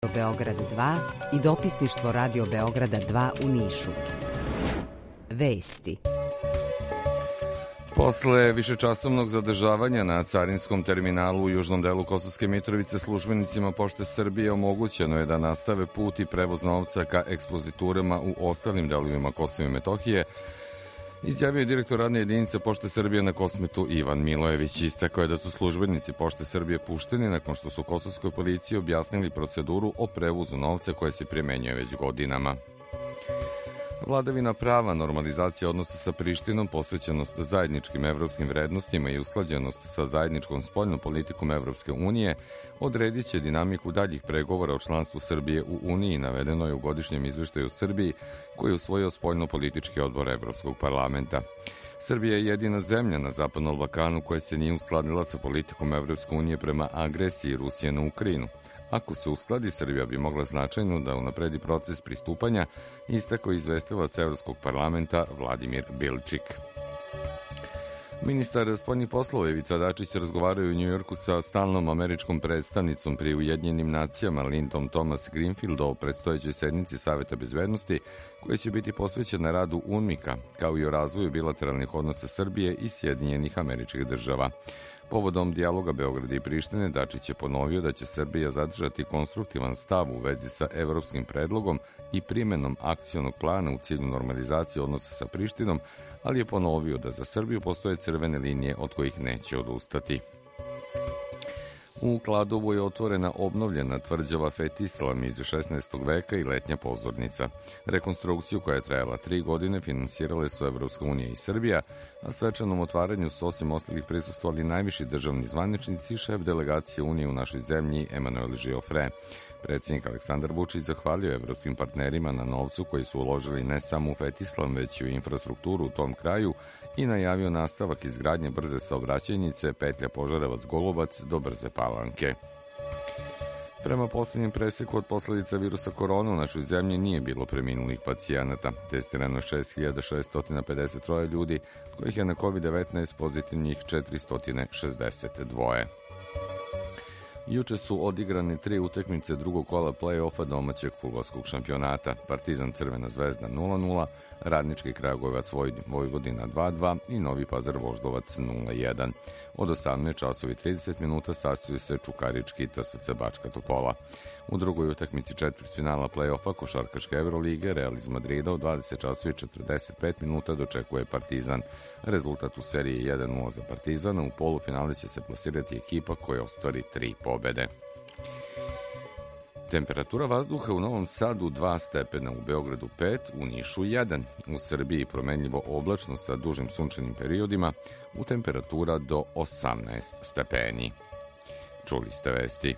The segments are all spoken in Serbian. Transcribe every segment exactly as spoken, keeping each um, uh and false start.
Beograd dva i dopisništvo Radio Beograda dva u Nišu. Vesti. Posle višečasovnog zadržavanja na carinskom terminalu u južnom delu Kosovske Mitrovice službenicima Pošte Srbije omogućeno je da nastave put i prevoz novca ka ekspoziturama u ostalim delovima Kosova i Metohije, izjavio je direktor radne jedinice Pošte Srbije na Kosmetu Ivan Milojević. Istakao je da su službenici Pošte Srbije pušteni nakon što su kosovskoj policiji objasnili proceduru o prevozu novca koja se primenjuje već godinama. Vladavina prava, normalizacija odnosa sa Prištinom, posvećenost zajedničkim evropskim vrednostima i usklađenost sa zajedničkom spoljnom politikom Evropske unije odredit će dinamiku daljih pregovora o članstvu Srbije u Uniji, navedeno je u godišnjem izveštaju Srbiji koji je usvojio spoljno-politički odbor Evropskog parlamenta. Srbija je jedina zemlja na Zapadnom Balkanu koja se nije uskladila sa politikom Evropske unije prema agresiji Rusije na Ukrajinu. Ako se uskladi, Srbija bi mogla značajno da unapredi proces pristupanja, istakao je izvestilac Evropskog parlamenta Vladimir Bilčik. Ministar spoljnih poslova Ivica Dačić razgovarao u Njujorku sa stalnom američkom predstavnicom pri Ujedinjenim nacijama Lindom Thomas Greenfield o predstojećoj sednici Saveta bezbednosti koja će biti posvećena radu UNMIK-a, kao i o razvoju bilateralnih odnosa Srbije i Sjedinjenih Američkih Država. Povodom dijaloga Beograda i Prištine, Dačić je ponovio da će Srbija zadržati konstruktivan stav u vezi sa evropskim predlogom i primenom akcionog plana u cilju normalizacije odnosa sa Prištinom, ali je ponovio da za Srbiju postoje crvene linije od kojih neće odustati. U Kladovu je otvorena obnovljena tvrđava Fetislam iz šesnaestog veka i letnja pozornica. Rekonstrukciju koja je trajala tri godine finansirale su Evropska unija i Srbija, a svečanom otvaranju su osim ostalih prisustvovali najviši državni zvaničnici i šef delegacije Unije u našoj zemlji Emanuel Žiofre. Predsjednik Aleksandar Vučić zahvalio evropskim partnerima na novcu koji su uložili ne samo u Fetislam, već i u infrastrukturu u tom kraju i najavio nastavak izgradnje brze saobraćajnice petlja Požarevac-Golubac do Brze Palanke. Prema posljednjem preseku od posledica virusa korona u našoj zemlji nije bilo preminulih pacijenata. Testirano je šest hiljada šesto pedeset tri ljudi, od kojih je na kovid devetnaest pozitivnih četiristo šezdeset dva. Juče su odigrane tri utakmice drugog kola play-offa domaćeg fudbalskog šampionata. Partizan Crvena zvezda nula nula, Radnički Kragujevac Vojvodina dva dva i Novi Pazar Voždovac nula jedan. Od osamnaest časova i trideset minuta sastoji se Čukarički T S C Bačka Topola. U drugoj utakmici četvrtfinala play-offa košarkaške Evrolige Real iz Madrida u dvadeset časova i četrdeset pet minuta dočekuje Partizan. Rezultat u seriji je jedan nula za Partizana. U polufinale će se plasirati ekipa koja ostvari tri pobede. Temperatura vazduha u Novom Sadu dva stepena, u Beogradu pet, u Nišu jedan. U Srbiji promenljivo oblačno sa dužim sunčanim periodima, u temperatura do osamnaest stepeni. Čuli ste vesti.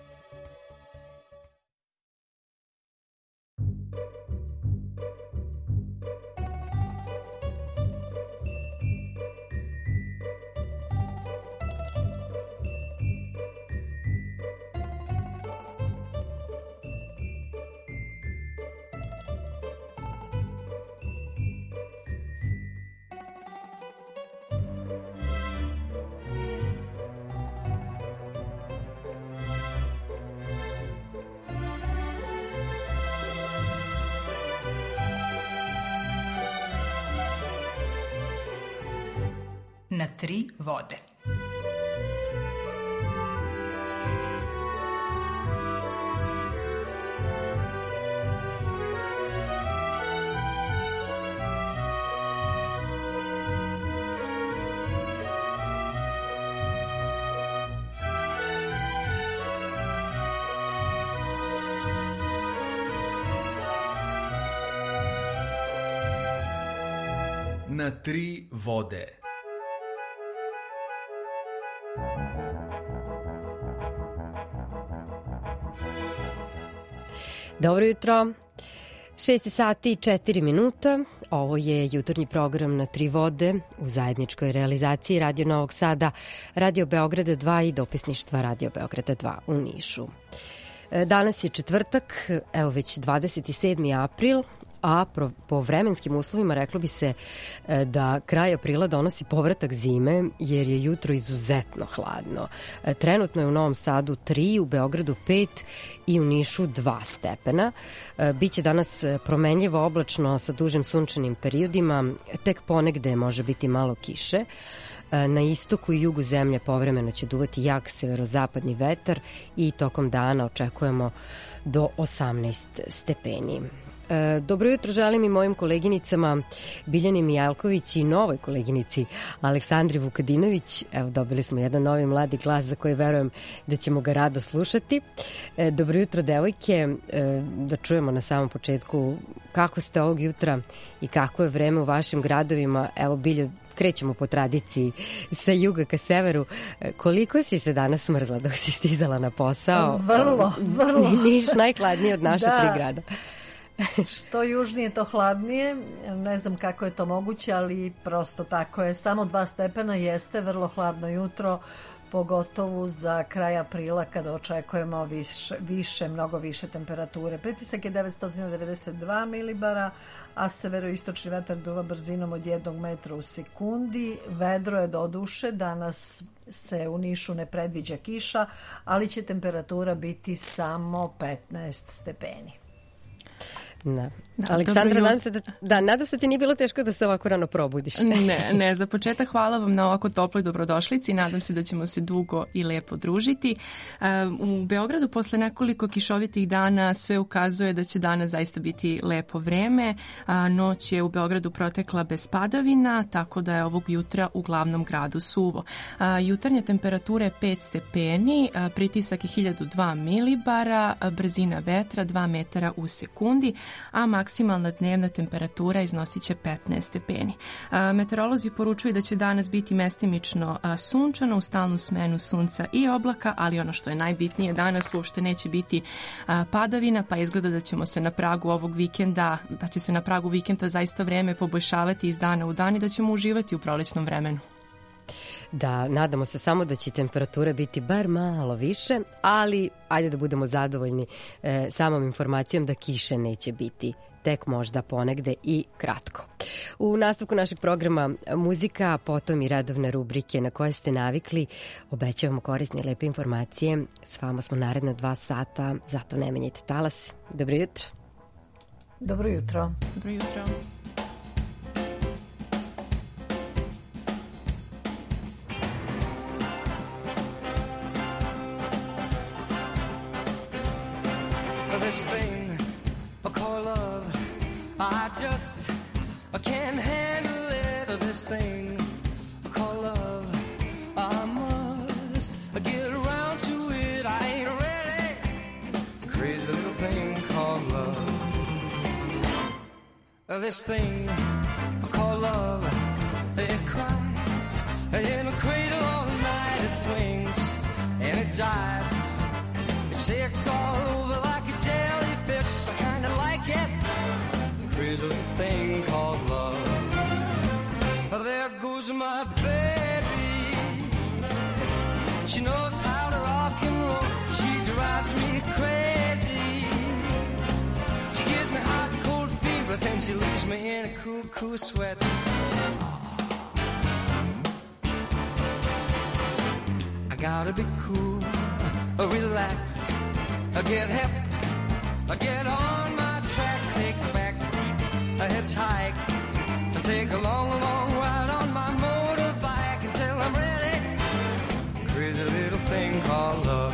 Na tri vode. Na tri vode. Dobro jutro, šest sati i četiri minuta. Ovo je jutarnji program Na tri vode u zajedničkoj realizaciji Radio Novog Sada, Radio Beograda dva i dopisništva Radio Beograda dva u Nišu. Danas je četvrtak, evo već dvadeset sedmi april, a pro, po vremenskim uslovima reklo bi se e, da kraj aprila donosi povratak zime, jer je jutro izuzetno hladno. E, trenutno je u Novom Sadu tri, u Beogradu pet i u Nišu dva stepena. E, biće danas promenljivo oblačno sa dužim sunčanim periodima, tek ponegde može biti malo kiše. Na istoku i jugu zemlje povremeno će duvati jak severozapadni vetar i tokom dana očekujemo do osamnaest stepeni. E, dobro jutro želim i mojim koleginicama Biljani Mijalković i novoj koleginici Aleksandri Vukadinović. Evo, dobili smo jedan novi mladi glas za koji verujem da ćemo ga rado slušati. E, dobro jutro, devojke. E, da čujemo na samom početku kako ste ovog jutra i kako je vreme u vašim gradovima. Evo, Biljo, krećemo po tradiciji sa juga ka severu. Koliko si se danas smrzla dok si stizala na posao? Vrlo, vrlo. Niš najhladnije od naša da. tri grada. Što južnije, to hladnije. Ne znam kako je to moguće, ali prosto tako je. Samo dva stepena jeste vrlo hladno jutro, pogotovo za kraj aprila kada očekujemo više, više mnogo više temperature. Pritisak je devetsto devedeset dva milibara, a severoistočni vetar duva brzinom od jednog metra u sekundi. Vedro je do duše, danas se u Nišu ne predviđa kiša, ali će temperatura biti samo petnaest stepeni. Da. Da, Aleksandra, nadam se da, da, nadam se ti nije bilo teško da se ovako rano probudiš. Ne, ne, za početak hvala vam na ovako toploj dobrodošlici. Nadam se da ćemo se dugo i lepo družiti. U Beogradu posle nekoliko kišovitih dana sve ukazuje da će danas zaista biti lepo vreme. Noć je u Beogradu protekla bez padavina, tako da je ovog jutra u glavnom gradu suvo. Jutarnja temperatura je pet stepeni, pritisak je hiljadu dva milibara, brzina vetra dva metara u sekundi, a maksimalna dnevna temperatura iznosit će petnaest stepeni. A, meteorolozi poručuju da će danas biti mestimično a, sunčano, u stalnu smenu sunca i oblaka, ali ono što je najbitnije, danas uopšte neće biti a, padavina, pa izgleda da ćemo se na pragu ovog vikenda, da će se na pragu vikenda zaista vreme poboljšavati iz dana u dan i da ćemo uživati u prolećnom vremenu. Da, nadamo se samo da će temperatura biti bar malo više, ali ajde da budemo zadovoljni e, samom informacijom da kiše neće biti, tek možda ponegde i kratko. U nastavku našeg programa muzika, a potom i redovne rubrike na koje ste navikli. Obećavamo korisne i lepe informacije. S vama smo naredna dva sata, zato ne menjajte talas. Dobro jutro. Dobro jutro. Dobro jutro. This thing I call love, I just I can't handle it. This thing I call love, I must get around to it. I ain't ready. Crazy little thing called love. This thing I call love, it cries in a cradle all night. It swings and it jives, it shakes all over like a jellyfish. I kinda like it. Crazy little thing called love. There goes my baby. She knows how to rock and roll. She drives me crazy. She gives me hot and cold fever, then she leaves me in a cool, cool sweat. I gotta be cool, relax, get hip, get on my track, take a back seat, a hitchhike, take a long, long ride on my motorbike until I'm ready. Crazy little thing called love.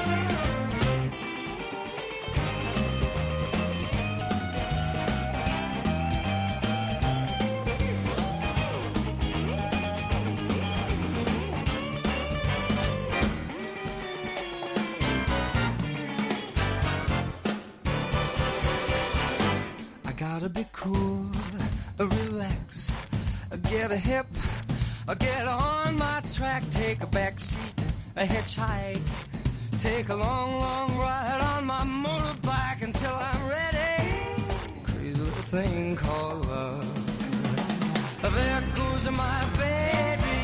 Gotta be cool, relax, get a hip, get on my track, take a back seat, a hitchhike, take a long, long ride on my motorbike until I'm ready. Crazy little thing called love. There goes my baby.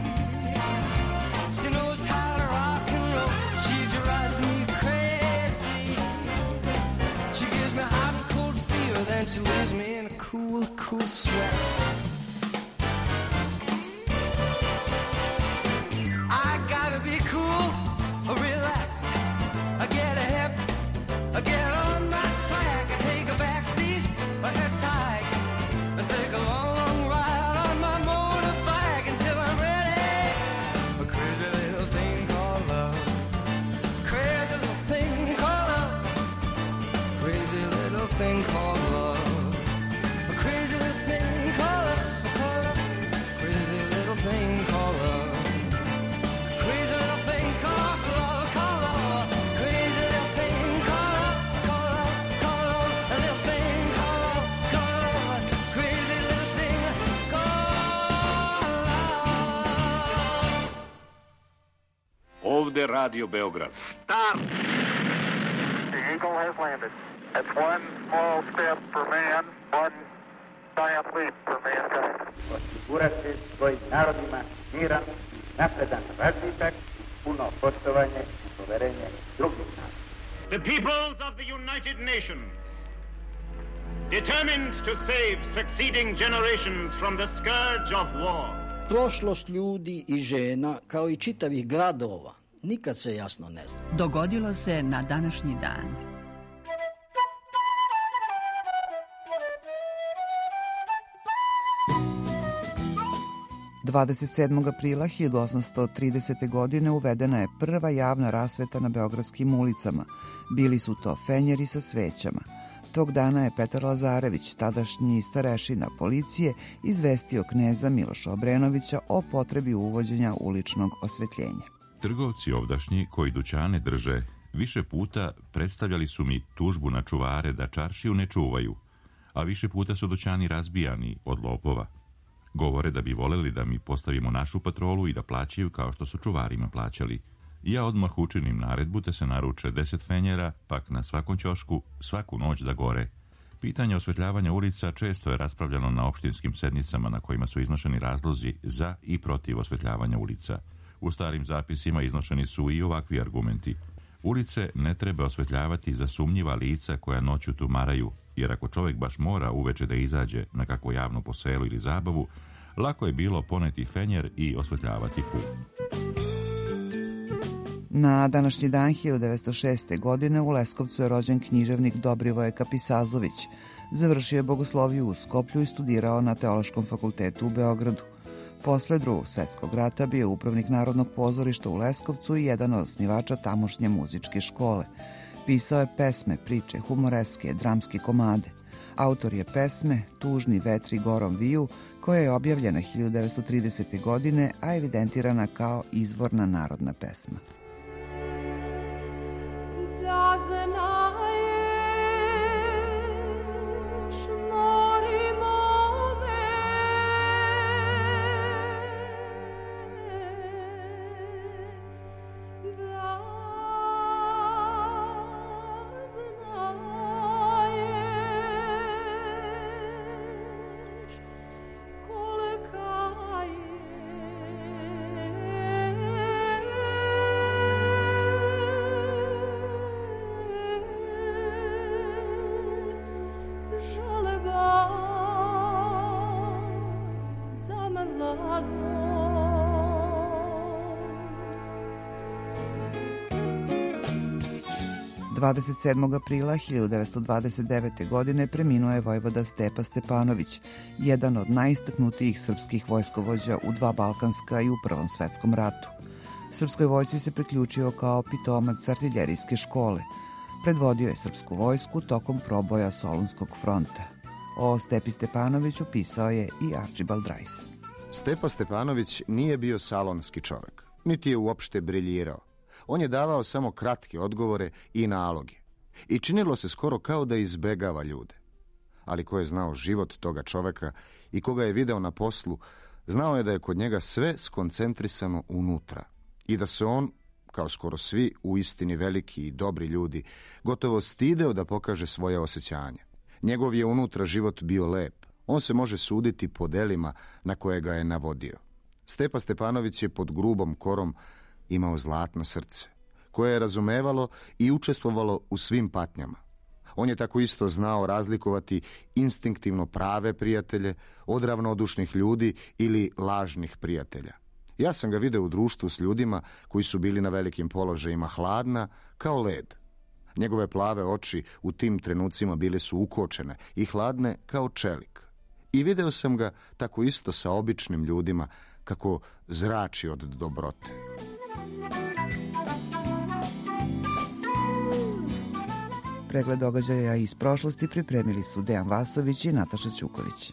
She knows how to rock and roll. She drives me crazy. She gives me hot and cold fever, then she leaves me in a cool, cool sweat. I gotta be cool, relax. I get a hip, I get on my track. I take a back seat, a hitchhike, and take a long, long ride on my motorbike until I'm ready. A crazy little thing called love. Crazy little thing called love. Crazy little thing called love. A crazy little thing called love. Called love. Crazy little thing called love. Crazy little thing called love. Called love. Crazy little thing called love. Called love. Called love. A little thing called love. Called love. Crazy little thing called love. Ovde Radio Beograd. Stop! The Eagle has landed. That's one small step for man, one giant leap for mankind. Osigurati svojim narodima miran, napredan razvitak, puno poštovanje i poverenje drugih naroda. The peoples of the United Nations, determined to save succeeding generations from the scourge of war. Prošlost ljudi i žena, kao i čitavih gradova, nikad se jasno ne zna. Dogodilo se na današnji dan. dvadeset sedmog aprila hiljadu osamsto tridesete. godine uvedena je prva javna rasveta na beogradskim ulicama. Bili su to fenjeri sa svećama. Tog dana je Petar Lazarević, tadašnji starešina policije, izvestio kneza Miloša Obrenovića o potrebi uvođenja uličnog osvetljenja. Trgovci ovdašnji koji dućane drže više puta predstavljali su mi tužbu na čuvare da čaršiju ne čuvaju, a više puta su dućani razbijani od lopova. Govore da bi voleli da mi postavimo našu patrolu i da plaćaju kao što su čuvarima plaćali. Ja odmah učinim naredbu te se naruče deset fenjera, pak na svakom ćošku svaku noć da gore. Pitanje osvetljavanja ulica često je raspravljano na opštinskim sednicama na kojima su iznošeni razlozi za i protiv osvetljavanja ulica. U starim zapisima iznošeni su i ovakvi argumenti. Ulice ne treba osvetljavati za sumnjiva lica koja noću tumaraju, jer ako čovjek baš mora uveče da izađe na kakvo javno poselu ili zabavu, lako je bilo poneti fenjer i osvetljavati put. Na današnji dan hiljadu devetsto šeste. godine u Leskovcu je rođen književnik Dobrivoje Kapisazović. Završio je bogosloviju u Skoplju i studirao na Teološkom fakultetu u Beogradu. Posle Drugog svjetskog rata bio je upravnik Narodnog pozorišta u Leskovcu i jedan od osnivača tamošnje muzičke škole. Pisao je pesme, priče, humoreske, dramske komade. Autor je pesme Tužni vetri gorom viju, koja je objavljena hiljadu devetsto tridesete. godine, a evidentirana kao izvorna narodna pesma. Da znaješ, mori mome, da znaješ kolika je žaleba za mladost. dvadeset sedmog aprila hiljadu devetsto dvadeset devete. godine preminuo je vojvoda Stepa Stepanović, jedan od najistaknutijih srpskih vojskovođa u dva Balkanska i u Prvom svetskom ratu. Srpskoj vojsci se priključio kao pitomac artiljerijske škole. Predvodio je srpsku vojsku tokom proboja Solunskog fronta. O Stepi Stepanoviću pisao je i Archibald Rice. Stepa Stepanović nije bio salonski čovjek, niti je uopšte briljirao. On je davao samo kratke odgovore i naloge. I činilo se skoro kao da izbegava ljude. Ali ko je znao život toga čoveka i koga je video na poslu, znao je da je kod njega sve skoncentrisano unutra i da se on, kao skoro svi u istini veliki i dobri ljudi, gotovo stideo da pokaže svoje osjećanje. Njegov je unutra život bio lep. On se može suditi po delima na koje ga je navodio. Stepa Stepanović je pod grubom korom imao zlatno srce, koje je razumevalo i učestvovalo u svim patnjama. On je tako isto znao razlikovati instinktivno prave prijatelje od ravnodušnih ljudi ili lažnih prijatelja. Ja sam ga video u društvu s ljudima koji su bili na velikim položajima hladna kao led. Njegove plave oči u tim trenucima bile su ukočene i hladne kao čelik. I video sam ga tako isto sa običnim ljudima kako zrači od dobrote. Pregled događaja iz prošlosti pripremili su Dejan Vasović i Nataša Ćuković.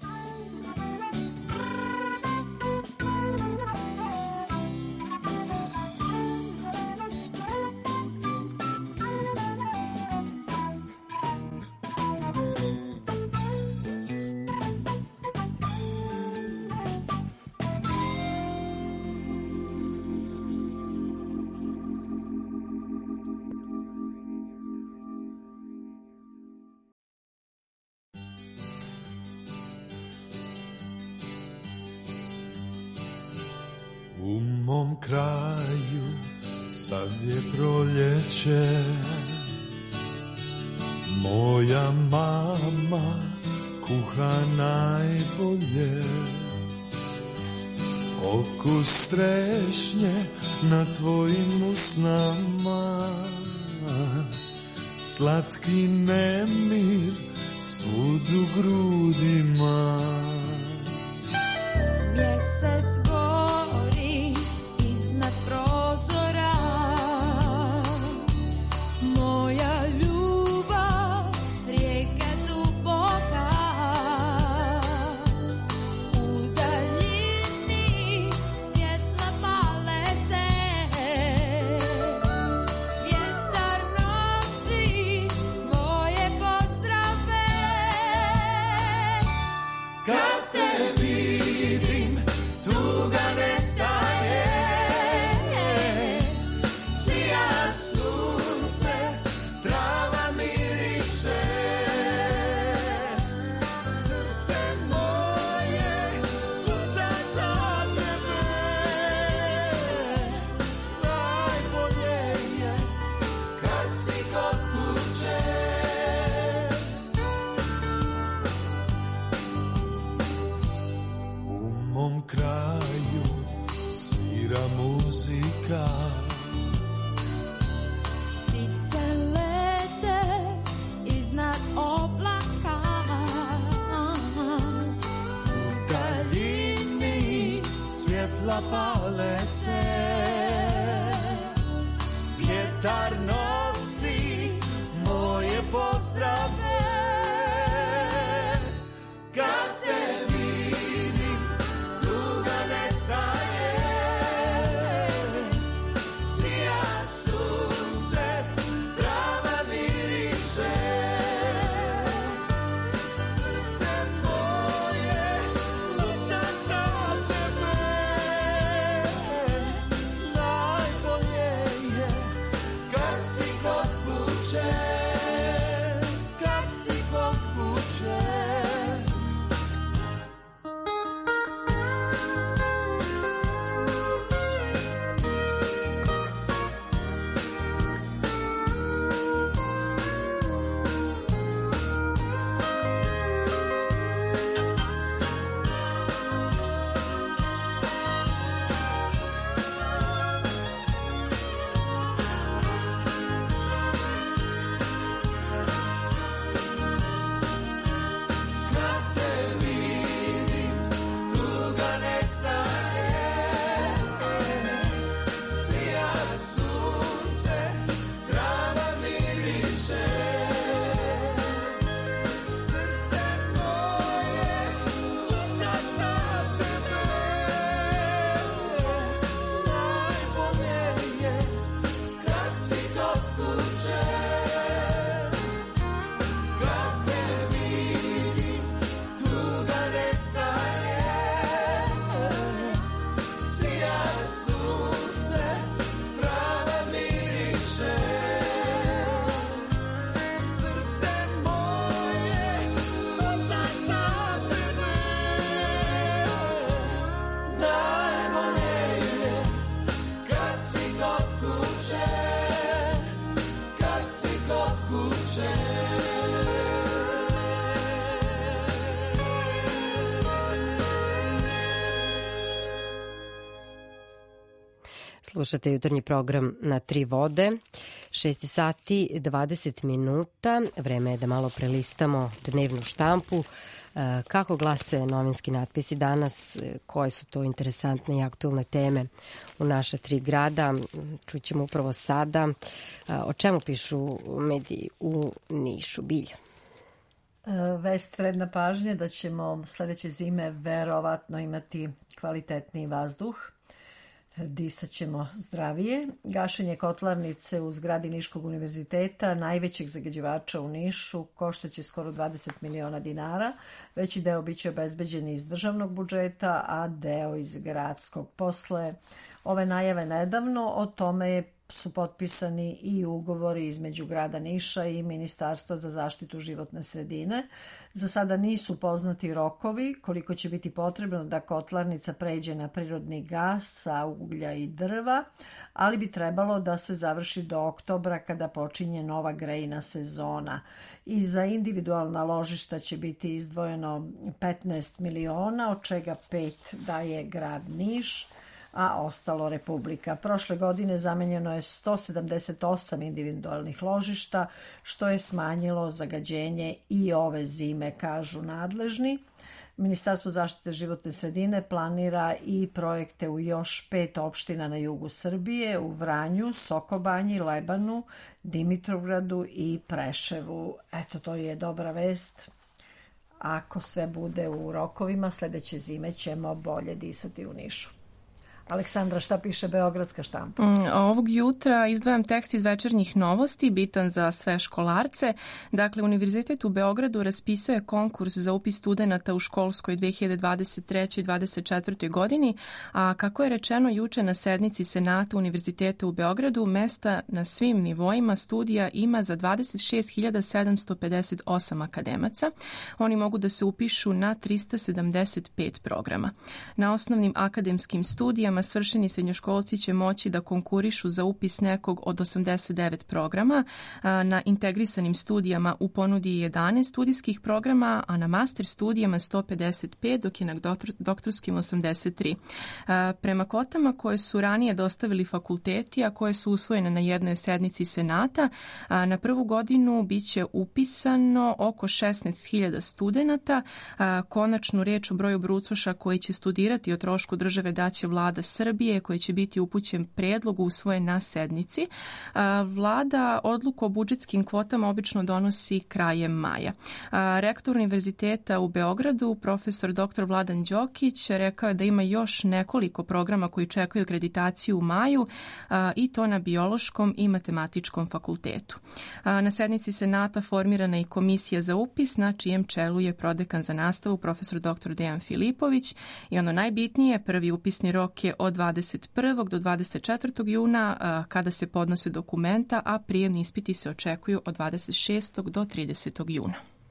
U mom kraju sad je proljeće, moja mama kuha najbolje, okus trešnje na tvojim usnama, slatki nemir svud u grudima. Mjesec gori iznad prozora, moja ljubav rijeka duboka, u daljini svjetla pale se, vjetar nosi moje pozdrave. Kad te vidim, tuga nestaje, sija sunce, trava miriše, srce moje kuca za tebe, najbolje je kad si kod kuće. U mom kraju svira muzika, Ptice lete iznad oblaka, u daljini svjetla pale se, vjetar nosi moje pozdrave. Kad te vidim, tuga nestaje, sija sunce, trava miriše, srce moje kuca za tebe, Slušate jutarnji program na Tri vode, šest sati dvadeset minuta. Vreme je da malo prelistamo dnevnu štampu. Kako glase novinski natpisi danas, koje su to interesantne i aktualne teme u naša tri grada, čućemo upravo sada. O čemu pišu mediji u Nišu? Bilja. Vest vredna pažnje da ćemo sledeće zime verovatno imati kvalitetniji vazduh. Disat ćemo zdravije. Gašenje kotlarnice u zgradi Niškog univerziteta, najvećeg zagađivača u Nišu, koštaće skoro dvadeset miliona dinara. Veći deo biće obezbeđen iz državnog budžeta, a deo iz gradskog. Posle ove najave nedavno, o tome su potpisani i ugovori između grada Niša i Ministarstva za zaštitu životne sredine. Za sada nisu poznati rokovi koliko će biti potrebno da kotlarnica pređe na prirodni gas sa uglja i drva, ali bi trebalo da se završi do oktobra kada počinje nova grejna sezona. I za individualna ložišta će biti izdvojeno petnaest miliona, od čega pet daje grad Niš, a ostalo Republika. Prošle godine zamenjeno je sto sedamdeset osam individualnih ložišta, što je smanjilo zagađenje i ove zime, kažu nadležni. Ministarstvo zaštite životne sredine planira i projekte u još pet opština na jugu Srbije, u Vranju, Sokobanji, Lebanu, Dimitrovgradu i Preševu. Eto, to je dobra vest. Ako sve bude u rokovima, sledeće zime ćemo bolje disati u Nišu. Aleksandra, šta piše Beogradska štampa? Mm, ovog jutra izdvajam tekst iz Večernjih novosti, bitan za sve školarce. Dakle, Univerzitet u Beogradu raspisuje konkurs za upis studenata u školskoj dve hiljade dvadeset trećoj dvadeset četvrtoj godini, a kako je rečeno juče na sednici Senata Univerziteta u Beogradu, mesta na svim nivoima studija ima za dvadeset šest hiljada sedamsto pedeset osam akademaca. Oni mogu da se upišu na trista sedamdeset pet programa. Na osnovnim akademskim studijama svršeni srednjoškolci će moći da konkurišu za upis nekog od osamdeset devet programa. Na integrisanim studijama u ponudi je jedanaest studijskih programa, a na master studijama sto pedeset pet, dok je na doktorskim osamdeset tri. Prema kvotama koje su ranije dostavili fakulteti, a koje su usvojene na jednoj sednici Senata, na prvu godinu biće upisano oko šesnaest hiljada studenata. Konačnu reč o broju brucoša koji će studirati o trošku države daće vlada Srbije, koji će biti upućen predlog usvojen na sednici. Vlada odluku o budžetskim kvotama obično donosi krajem maja. Rektor Univerziteta u Beogradu, profesor doktor Vladan Đokić, rekao je da ima još nekoliko programa koji čekaju akreditaciju u maju, i to na biološkom i matematičkom fakultetu. Na sednici Senata formirana je i komisija za upis, na čijem čelu je prodekan za nastavu profesor doktor Dejan Filipović, i ono najbitnije, prvi upisni rok je od dvadeset prvog do dvadeset četvrtog juna kada se podnose dokumenta, a prijemni ispiti se očekuju od dvadeset šestog do tridesetog juna.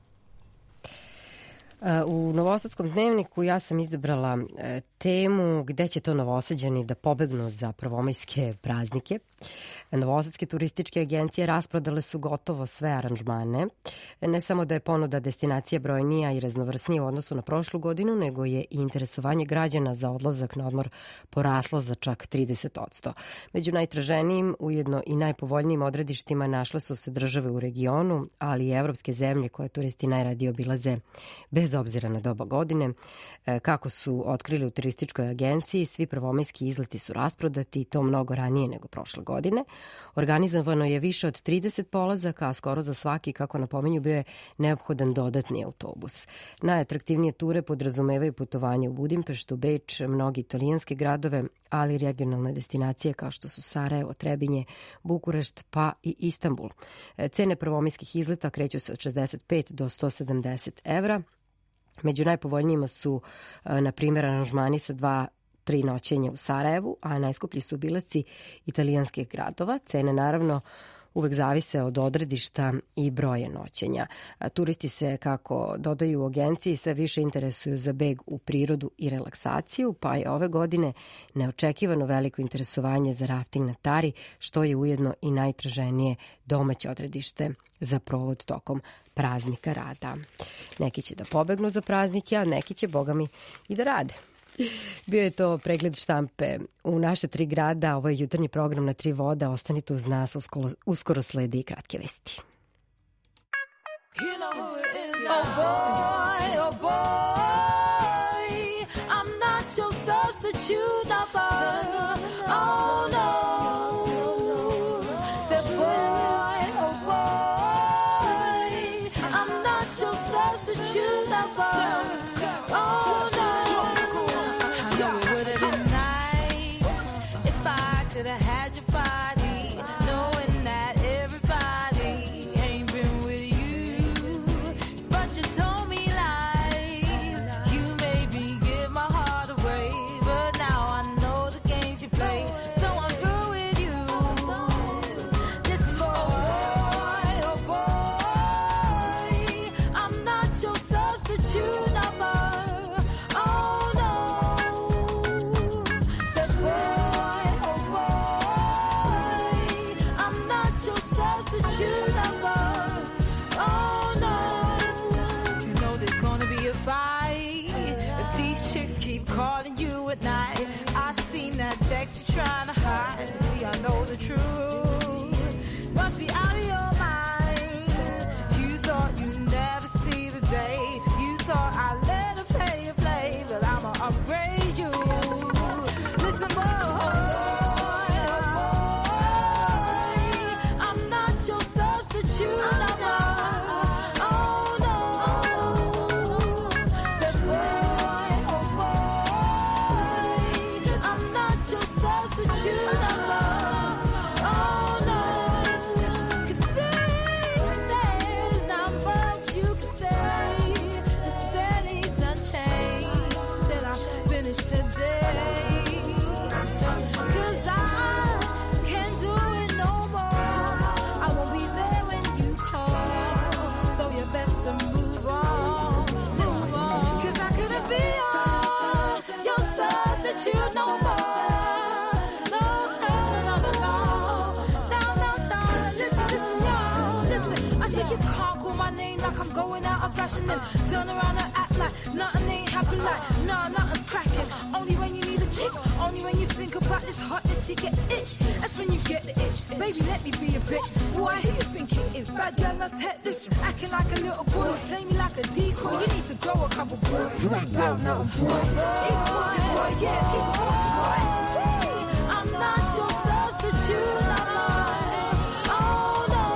U Novosadskom dnevniku ja sam izabrala temu gde će to Novosađani da pobegnu za prvomajske praznike. Novosadske turističke agencije rasprodale su gotovo sve aranžmane. Ne samo da je ponuda destinacija brojnija i raznovrsnija u odnosu na prošlu godinu, nego je i interesovanje građana za odlazak na odmor poraslo za čak trideset posto. Među najtraženijim, ujedno i najpovoljnijim odredištima našle su se države u regionu, ali i evropske zemlje koje turisti najradije obilaze bez obzira na doba godine. Kako su otkrili u turističkoj agenciji, svi prvomajski izleti su rasprodati i to mnogo ranije nego prošle godine. Organizovano je više od trideset polazaka, a skoro za svaki, kako napominju, bio je neophodan dodatni autobus. Najatraktivnije ture podrazumevaju putovanje u Budimpeštu, Beč, mnogi italijanske gradove, ali i regionalne destinacije kao što su Sarajevo, Trebinje, Bukurešt, pa i Istanbul. Cene prvomajskih izleta kreću se od šezdeset pet do sto sedamdeset evra. Među najpovoljnijima su, na primjer, aranžmani sa dva tri noćenja u Sarajevu, a najskuplji su biletci italijanskih gradova. Cene naravno uvek zavise od odredišta i broje noćenja. Turisti se, kako dodaju u agenciji, sve više interesuju za beg u prirodu i relaksaciju, pa je ove godine neočekivano veliko interesovanje za rafting na Tari, što je ujedno i najtraženije domaće odredište za provod tokom praznika rada. Neki će da pobegnu za praznike, a neki će, boga mi, i da rade. Bio je to pregled štampe u naše tri grada. Ovo je jutarnji program na Tri vode. Ostanite uz nas, uskoro, uskoro sledi kratke vesti. You know who it is. Oh boy, oh boy, I'm not your substitute number. Oh no. Said boy, oh boy, I'm not your substitute number. Oh no. Yo, it would have been nice if I could have had your body, knowing that everybody ain't been with you. But you told me lies. You made me give my heart away. But now I know the games you play. So I'm through with you. Listen, boy, oh boy, I'm not your substitute number. Oh no. Said boy, oh boy, I'm not your substitute number. Oh no. You know there's gonna be a fight if these chicks keep calling you at night. I seen that text you trying to hide. But see, I know the truth must be out of your mind. You thought you'd never see the day. You thought I'd let her play you play, but I'ma upgrade you. Listen, boy, oh boy, I'm not your substitute number. Oh no. Said boy, oh boy, I'm not your substitute number. Oh no. 'Cause see, there's not much you can say. The steady done changed. Then I finished today. 'Cause I can't do it no more. I won't be there when you call. So you best to move on, move on. 'Cause I couldn't be on your substitute no more. No, no, no, no, no. No, no, no. Listen, listen, y'all. Listen. I said you can't call my name like I'm going out of fashion and turn around and act like nothing ain't happened. Like, nah, nothing's cracking. Only when you need a chick. Only when you think about this hotness, you get itch. That's when you get the itch. Baby, let me be a bitch. Who I hear you thinking is bad girl, not take this. Acting like a little boy, play me like a decoy. You need to grow a couple boy. You ain't proud now, I'm boy. Keep walking, boy, yeah, keep walking, boy. I'm not your substitute lover. Oh no.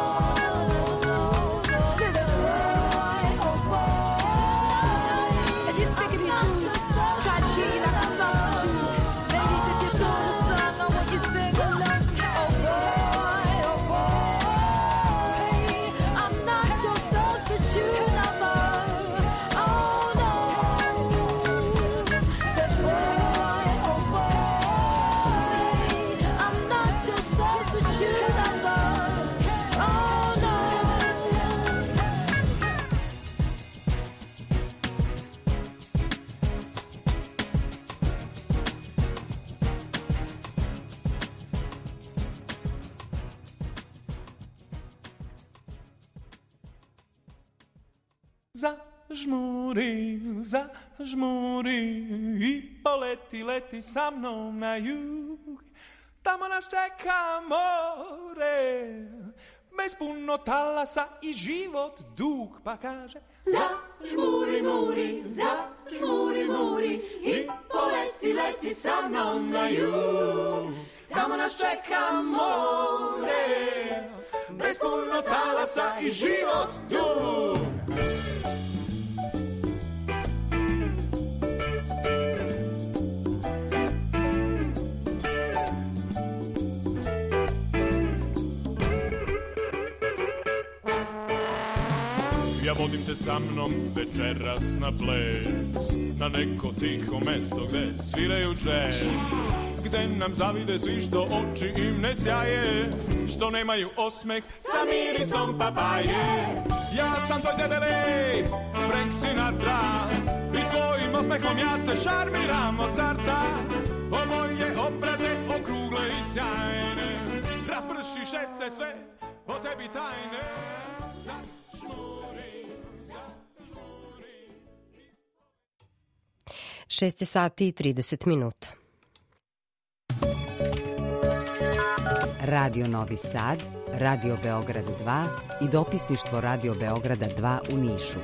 Listen, boy, oh boy. If you're sick of these dudes, try to treat you like a substitute. Ladies, if you know the song, I want you sing along. Oh boy, oh boy, I'm not your substitute number. Oh no. Said boy, oh boy, I'm not your substitute number. Oh no. Zažmuri, zažmuri i poleti, leti sa mnom na jug. Tamo nas čeka more, bez puno talasa i život dug, pa kaže Zažmuri, muri, zažmuri, muri i poleti, leti sa mnom na jug. tamo nas čeka more, bez puno talasa i život dug. Ja vodim te sa mnom večeras na ples, na neko tiho mesto gde sviraju džez, gde nam zavide svi što oči im ne sjaje, što nemaju osmeh sa mirisom papaje. Ja sam tvoj debeli Frank Sinatra i svojim osmehom ja te šarmiram od starta. O moje obraze okrugle i sjajne, raspršiše se sve o tebi tajne. šest sati i trideset minuta. Radio Novi Sad, Radio Beograd dva i dopisništvo Radio Beograda dva u Nišu.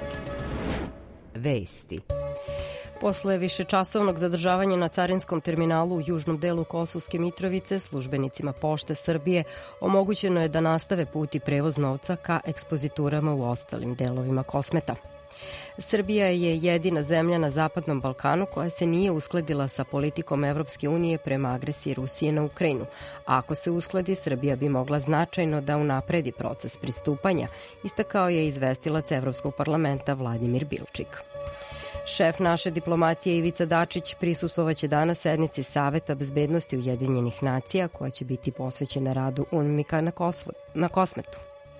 Vesti. Posle višečasovnog zadržavanja na carinskom terminalu u južnom delu Kosovske Mitrovice, službenicima Pošte Srbije omogućeno je da nastave put i prevoz novca ka ekspoziturama u ostalim delovima Kosmeta. Srbija je jedina zemlja na Zapadnom Balkanu koja se nije uskladila sa politikom Evropske unije prema agresiji Rusije na Ukrajinu. A ako se uskladi, Srbija bi mogla značajno da unapredi proces pristupanja, istakao je izvestilac Evropskog parlamenta Vladimir Bilčik. Šef naše diplomatije Ivica Dačić prisustvovaće danas sednici Saveta bezbednosti Ujedinjenih nacija koja će biti posvećena radu UNMIK-a na, na Kosmetu.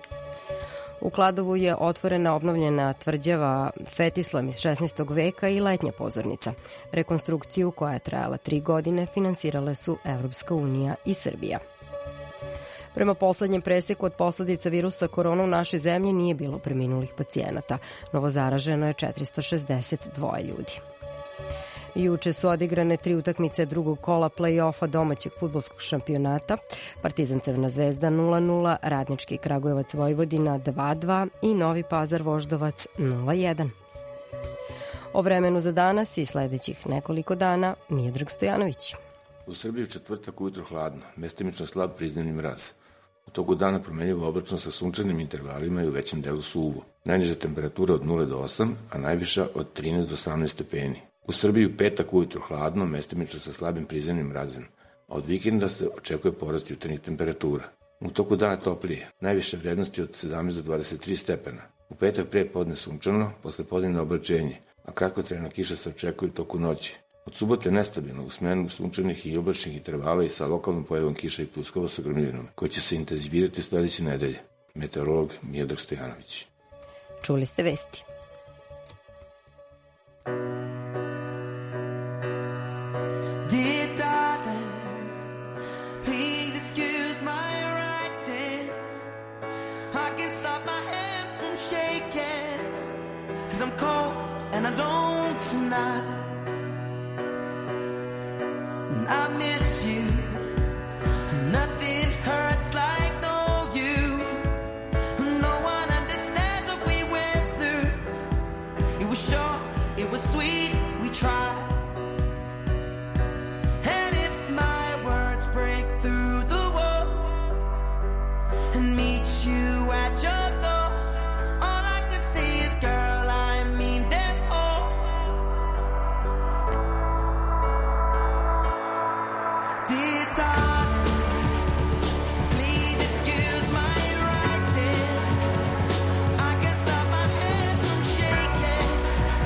U Kladovu je otvorena obnovljena tvrđava Fetislam iz šesnaestog veka i letnja pozornica. Rekonstrukciju koja je trajala tri godine finansirale su Evropska unija i Srbija. Prema poslednjem preseku od posledica virusa korona u našoj zemlji nije bilo preminulih pacijenata. Novozaraženo je četiristo šezdeset dva ljudi. Juče su odigrane tri utakmice drugog kola play-offa domaćeg fudbalskog šampionata. Partizan Crvena zvezda nula nula, Radnički Kragujevac Vojvodina dva dva i Novi Pazar Voždovac nula jedan. O vremenu za danas i sledećih nekoliko dana Miodrag Stojanović. U Srbiji u četvrtak ujutro hladno, mestimično slab priznani mraz. U toku dana promenljivo oblačno sa sunčanim intervalima i u većem delu suvo. Najniža temperatura od nula do osam, a najviša od trinaest do osamnaest stepeni. U Srbiji u petak ujutro hladno, mestimično sa slabim prizemnim mrazem, a od vikenda se očekuje porast jutarnjih temperatura. U toku dana toplije, najviše vrednosti od sedamnaest do dvadeset tri stepena. U petak pre podne sunčano, posle podne oblačenje, a kratkotrajna kiša se očekuje u toku noći. Od subote nestabilno u smenu sunčanih i oblačnih intervala i sa lokalnom pojavom kiša i pljuskova sa grmljevinom, koji će se intenzivirati sledeće nedelje. Meteorolog Miodrag Stojanović. Čuli ste vesti. Dear darling, please excuse my writing. I can't stop my hands from shaking, 'cause I'm cold and I don't tonight. I miss you. Nothing hurts like no you. No one understands what we went through. It was short, it was sweet, we tried. And if my words break through the wall and meet you at your door, all I can say is, girl, I mean them all. Dear darling, please excuse my writing. I can't stop my hands from shaking,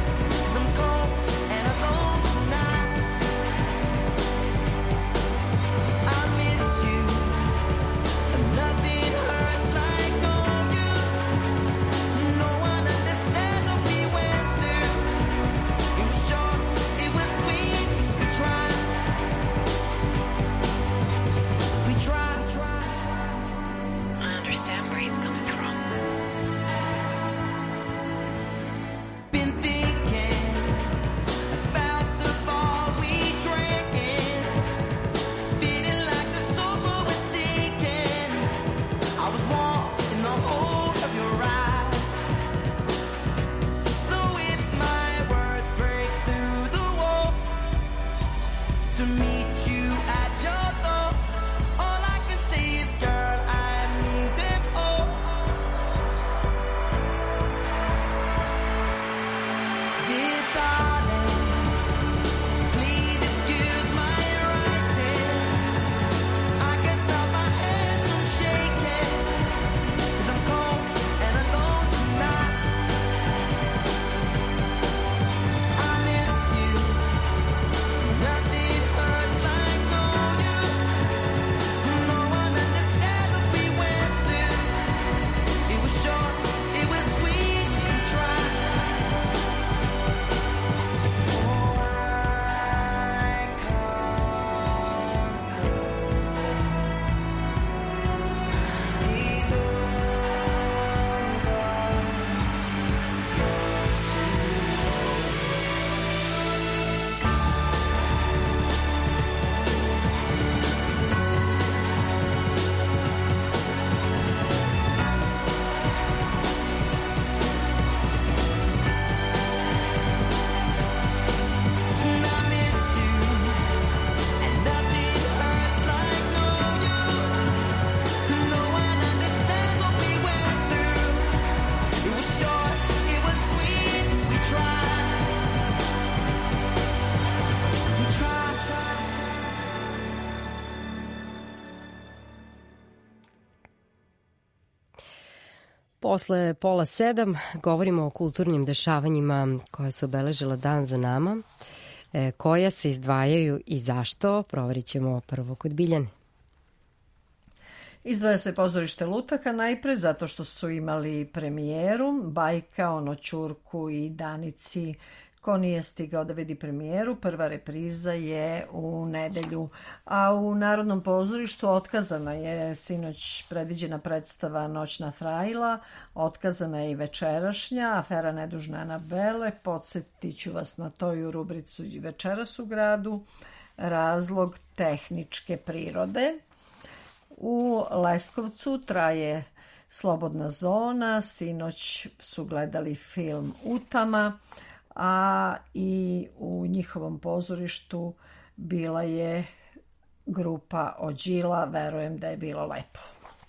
Posle pola sedam govorimo o kulturnim dešavanjima koja su obeležila dan za nama, e, koja se izdvajaju i zašto, proverit ćemo prvo kod Biljane. Izdvaja se pozorište Lutaka najpre zato što su imali premijeru, Bajka o Noćurku i Danici. Ko nije stigao da vidi premijeru, prva repriza je u nedelju. A u Narodnom pozorištu otkazana je sinoć predviđena predstava Noćna frajla, otkazana je i večerašnja, Afera nedužne Anabele. Podsjetit ću vas na to i u rubricu Večeras u gradu, razlog tehničke prirode. U Leskovcu traje Slobodna zona, sinoć su gledali film Utama, a i u njihovom pozorištu bila je grupa Ođila, verujem da je bilo lepo.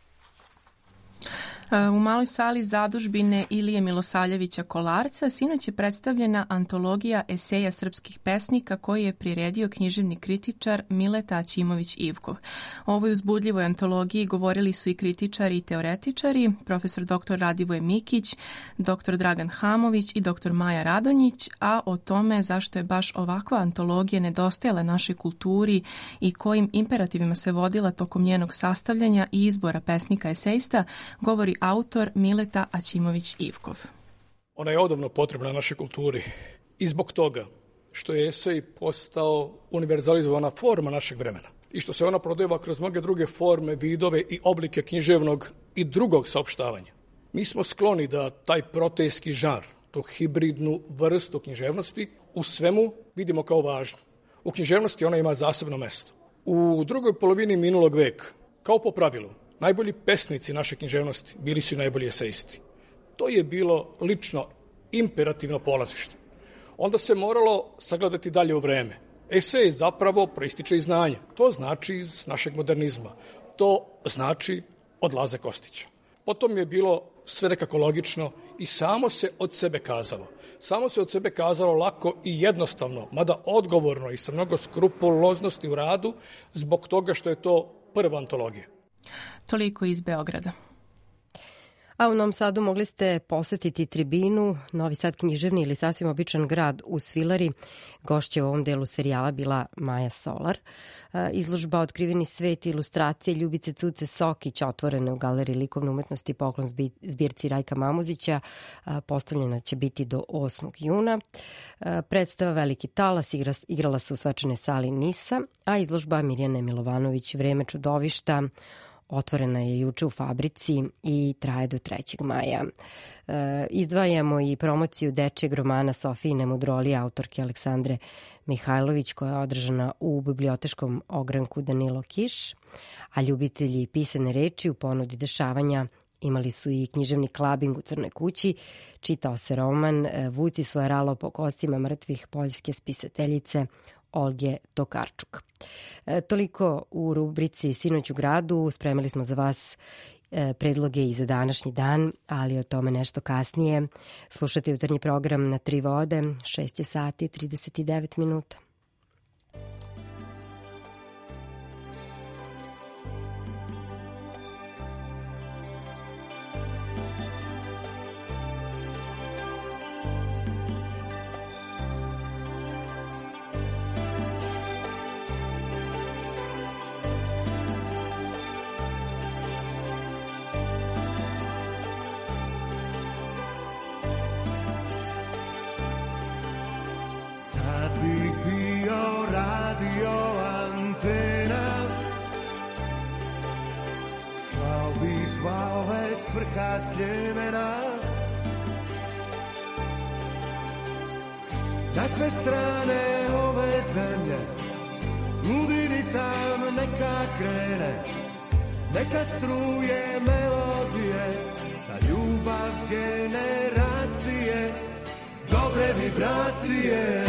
U maloj sali zadužbine Ilije Milosavljevića Kolarca sinoć je predstavljena antologija eseja srpskih pesnika koji je priredio književni kritičar Mileta Aćimović-Ivkov. O ovoj uzbudljivoj antologiji govorili su i kritičari i teoretičari, profesor doktor Radivoje Mikić, doktor Dragan Hamović i doktor Maja Radonjić, a o tome zašto je baš ovakva antologija nedostajala našoj kulturi i kojim imperativima se vodila tokom njenog sastavljanja i izbora pesnika esejista, govori autor Mileta Aćimović-Ivkov. Ona je odavno potrebna našoj kulturi i zbog toga što je esej postao univerzalizovana forma našeg vremena i što se ona prodeva kroz mnoge druge forme, vidove i oblike književnog i drugog saopštavanja. Mi smo skloni da taj protejski žar, tu hibridnu vrstu književnosti, u svemu vidimo kao važno. U književnosti ona ima zasebno mesto. U drugoj polovini minulog veka, kao po pravilu, najbolji pesnici naše književnosti bili su najbolji esejisti. To je bilo lično imperativno polazište. Onda se moralo sagledati dalje u vreme. Esej zapravo proističe iz znanja. To znači iz našeg modernizma. To znači od Laze Kostića. Potom je bilo sve nekako logično i samo se od sebe kazalo. Samo se od sebe kazalo lako i jednostavno, mada odgovorno i sa mnogo skrupuloznosti u radu, zbog toga što je to prva antologija. Toliko iz Beograda. A u Novom Sadu mogli ste posetiti tribinu Novi Sad književni ili sasvim običan grad u Svilari. Gošća u ovom delu serijala bila Maja Solar. Izložba Otkriveni svet i ilustracije Ljubice Cuce Sokić, otvorena u Galeriji likovne umetnosti poklon zbirci Rajka Mamuzića, postavljena će biti do osmog juna. Predstava Veliki talas igrala se u svečanoj sali Nisa, a izložba Mirjane Milovanović Vreme čudovišta otvorena je juče u Fabrici i traje do trećeg maja. E, izdvajamo i promociju dečijeg romana Sofijine mudrolije autorke Aleksandre Mihajlović koja je održana u biblioteškom ogranku Danilo Kiš, a ljubitelji pisane reči u ponudi dešavanja imali su i književni klabing u Crnoj kući, čitao se roman Vuci svoje ralo po kostima mrtvih poljske spisateljice Olge Tokarčuk. E, toliko u rubrici Sinoć u gradu. Spremili smo za vas e, predloge i za današnji dan, ali o tome nešto kasnije. Slušate jutarnji program na Tri vode, šest je sati i trideset devet minuta. Na sve strane ove zemlje ludi ritam neka krene, neka struje melodije za ljubav generacije, dobre vibracije.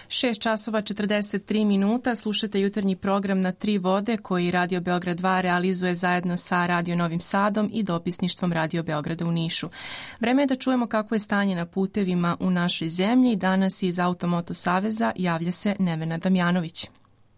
šest časova četrdeset tri minuta, slušate jutarnji program na Tri vode koji Radio Beograd dva realizuje zajedno sa Radio Novim Sadom i dopisništvom Radio Beograda u Nišu. Vreme je da čujemo kakvo je stanje na putevima u našoj zemlji. Danas iz Automoto Saveza javlja se Nevena Damjanović.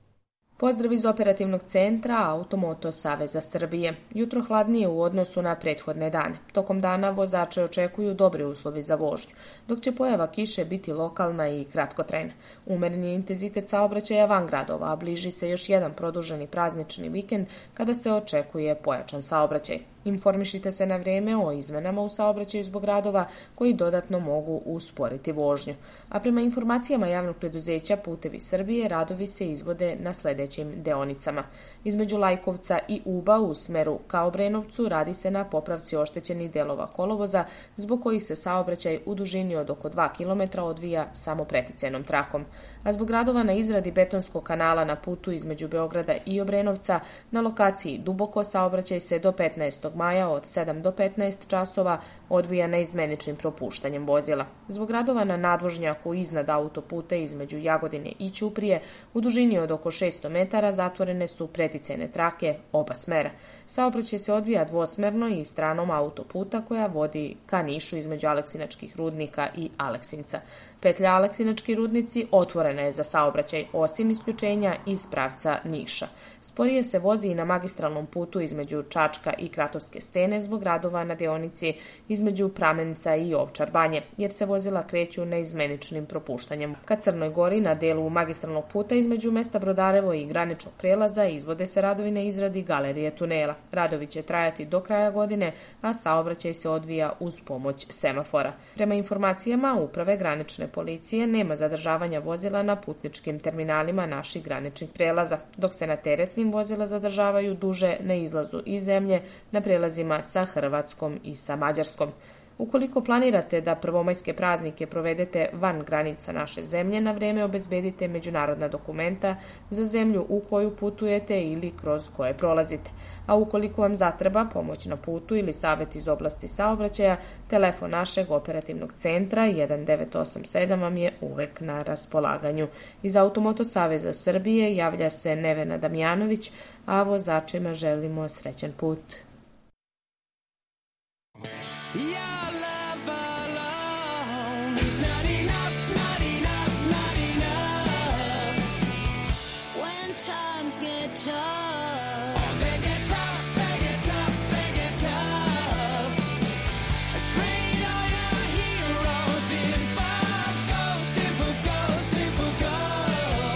Pozdrav iz operativnog centra Automoto Saveza Srbije. Jutro hladnije u odnosu na prethodne dane. Tokom dana vozače očekuju dobri uslovi za vožnju, dok će pojava kiše biti lokalna i kratkotrajna. Umeren je intenzitet saobraćaja van gradova, a bliži se još jedan produženi praznični vikend kada se očekuje pojačan saobraćaj. Informišite se na vrijeme o izmenama u saobraćaju zbog radova koji dodatno mogu usporiti vožnju. A prema informacijama javnog preduzeća Putevi Srbije, radovi se izvode na sljedećim deonicama. Između Lajkovca i Uba u smeru ka Obrenovcu radi se na popravci oštećenih delova kolovoza, zbog kojih se saobraćaj u dužini od oko dva kilometra odvija samo pretjecajnom trakom. A zbog radova na izradi betonskog kanala na putu između Beograda i Obrenovca, na lokaciji Duboko saobraćaj se do petnaestog maja od sedam do petnaest časova odvija neizmeničnim propuštanjem vozila. Zbog radova na nadvožnjaku iznad autoputa između Jagodine i Ćuprije u dužini od oko šesto metara zatvorene su preticajne trake oba smera. Saobraćaj se odvija dvosmerno i stranom autoputa koja vodi ka Nišu između Aleksinačkih rudnika i Aleksinca. Petlja Aleksinački rudnici otvorena je za saobraćaj osim isključenja iz pravca Niša. Sporije se vozi i na magistralnom putu između Čačka i Kratovske stene zbog radova na deonici između Pramenca i Ovčar Banje, jer se vozila kreću neizmeničnim propuštanjem. Ka Crnoj Gori na delu magistralnog puta između mesta Brodarevo i graničnog prelaza izvode se radovi na izradi galerije tunela. Radovi će trajati do kraja godine, a saobraćaj se odvija uz pomoć semafora. Prema informacijama Uprave granične policije nema zadržavanja vozila na putničkim terminalima naših graničnih prelaza, dok se na teretnim vozila zadržavaju duže na izlazu iz zemlje na prelazima sa Hrvatskom i sa Mađarskom. Ukoliko planirate da prvomajske praznike provedete van granica naše zemlje, na vrijeme obezbedite međunarodna dokumenta za zemlju u koju putujete ili kroz koje prolazite. A ukoliko vam zatreba pomoć na putu ili savjet iz oblasti saobraćaja, telefon našeg operativnog centra jedan devet osam sedam vam je uvek na raspolaganju. Iz Automoto Saveza Srbije javlja se Nevena Damjanović, a vozačima želimo srećan put.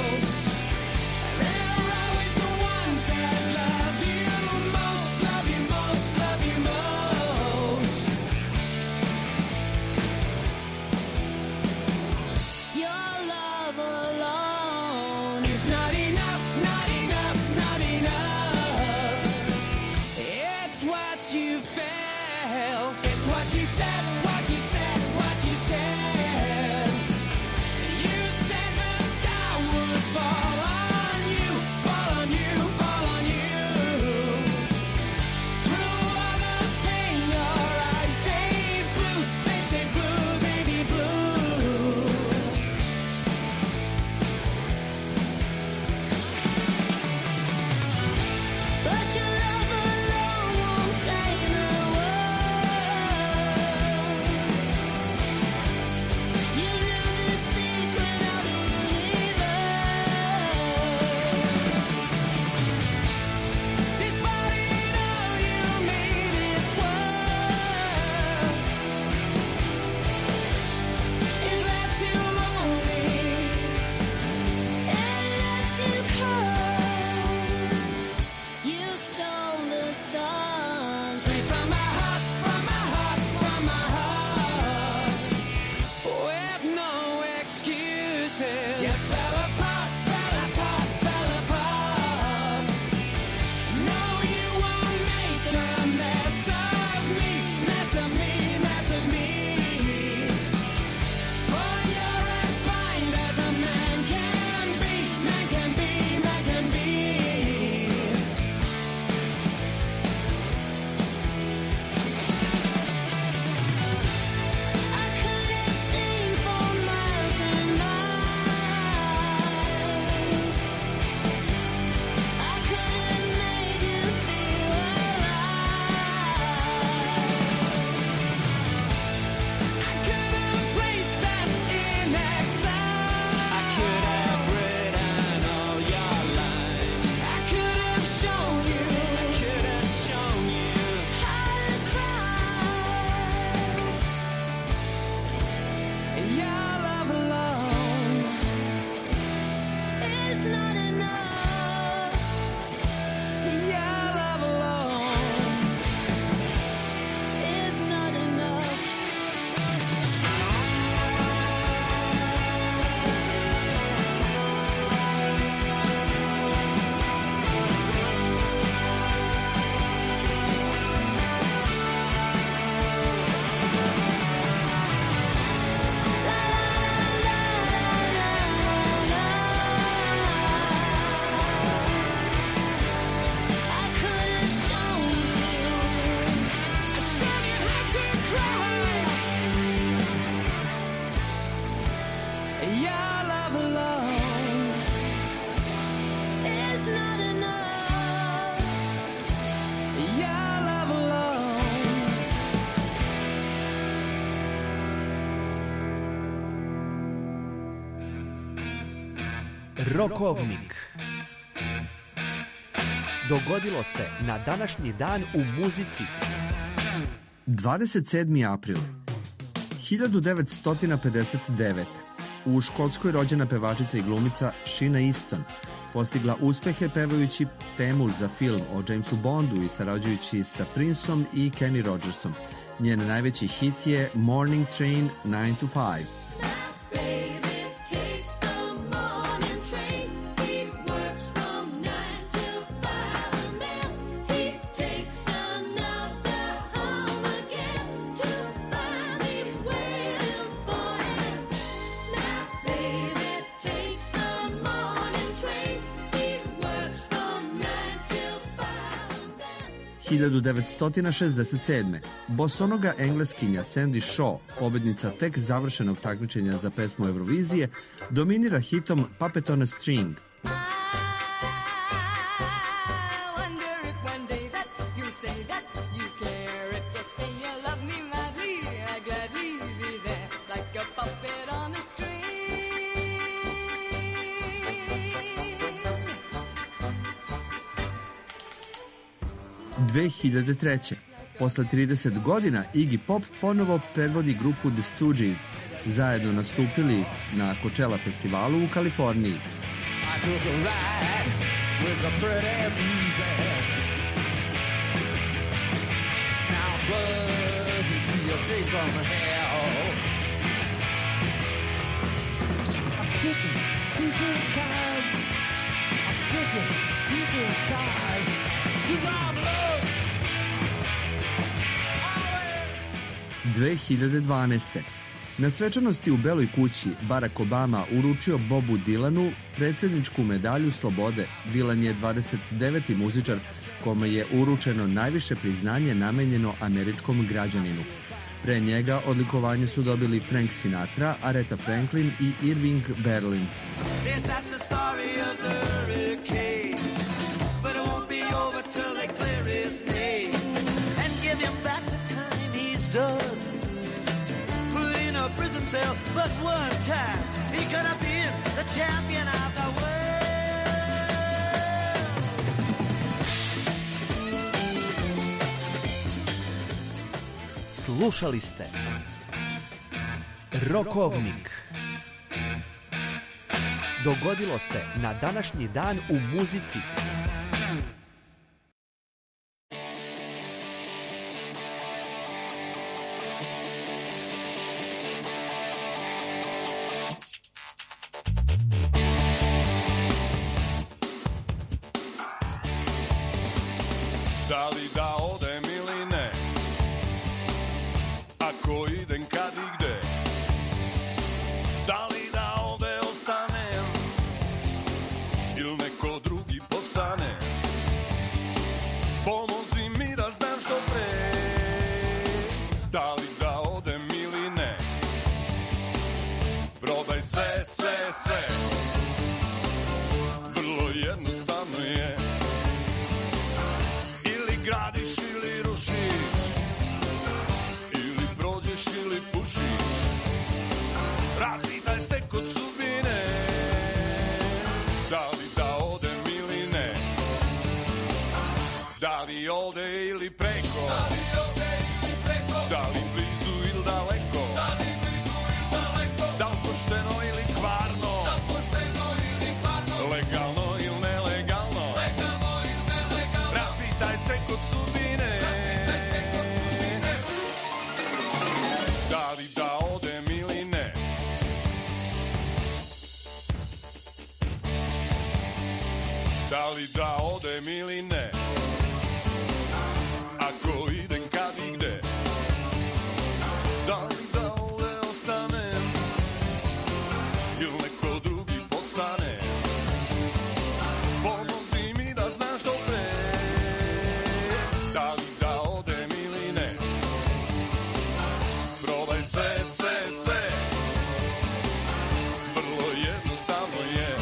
Love you Your love alone is not enough. Your love alone is not enough. I could have shown you, shown you how to cry. Your love alone is not enough. Your love alone. Rokovnik. Dogodilo se na današnji dan u muzici. dvadeset sedmi april hiljadu devetsto pedeset devete. U Škotskoj rođena pevačica i glumica Sheena Easton postigla uspehe pevajući temu za film o Jamesu Bondu i sarađujući sa Princeom i Kenny Rogersom. Njen najveći hit je Morning Train nine to five. Baby takes the morning train. He works from nine till five, and then he takes another home again to find me waiting for him. Now, baby takes the morning train. He works from nine till five, and then hiljadu devetsto šezdeset sedme. Bosonoga engleskinja Sandy Shaw, pobednica tek završenog takmičenja za pesmu Eurovizije, dominira hitom Puppet on a String. I wonder if one day that you say that you care. If you say you love me madly, I gladly be there like a puppet on a string. dve hiljade treće. Posle trideset godina Iggy Pop ponovo predvodi grupu The Stooges. Zajedno nastupili na Coachella festivalu u Kaliforniji. I took a ride with a pretty breezy. Now blood to your straight from hell. I'm sticking deep inside. I'm sticking deep inside. 'Cause I'm love. dve hiljade dvanaeste. Na svečanosti u Beloj kući Barack Obama uručio Bobu Dylanu predsjedničku medalju slobode. Dylan je dvadeset deveti muzičar kome je uručeno najviše priznanje namenjeno američkom građaninu. Pre njega odlikovanje su dobili Frank Sinatra, Aretha Franklin i Irving Berlin. Yes, that's the story of the hurricane. But it won't be over till they clear his name and give him back the time he's done. Put in a prison cell, but one time he could have been the champion of the world. Slušali ste Rokovnik. Dogodilo se na današnji dan u muzici. Da li da odem ili ne? Ako idem kad i gde? Da li da ovde ostanem ili neko drugi postane? Da li da odem ili ne? Ako idem kad i gde? Da li da ovde ostanem ili neko drugi postane? Pomozi mi da znam što pre. Da li da odem ili ne? Probaj sve, sve, sve. Vrlo jednostavno je.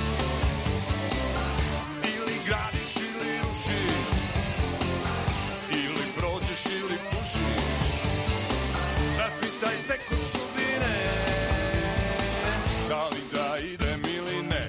Ili gradiš ili rušiš, ili prođeš ili pušiš. Raspitaj se kod sudbine, da li da idem ili ne.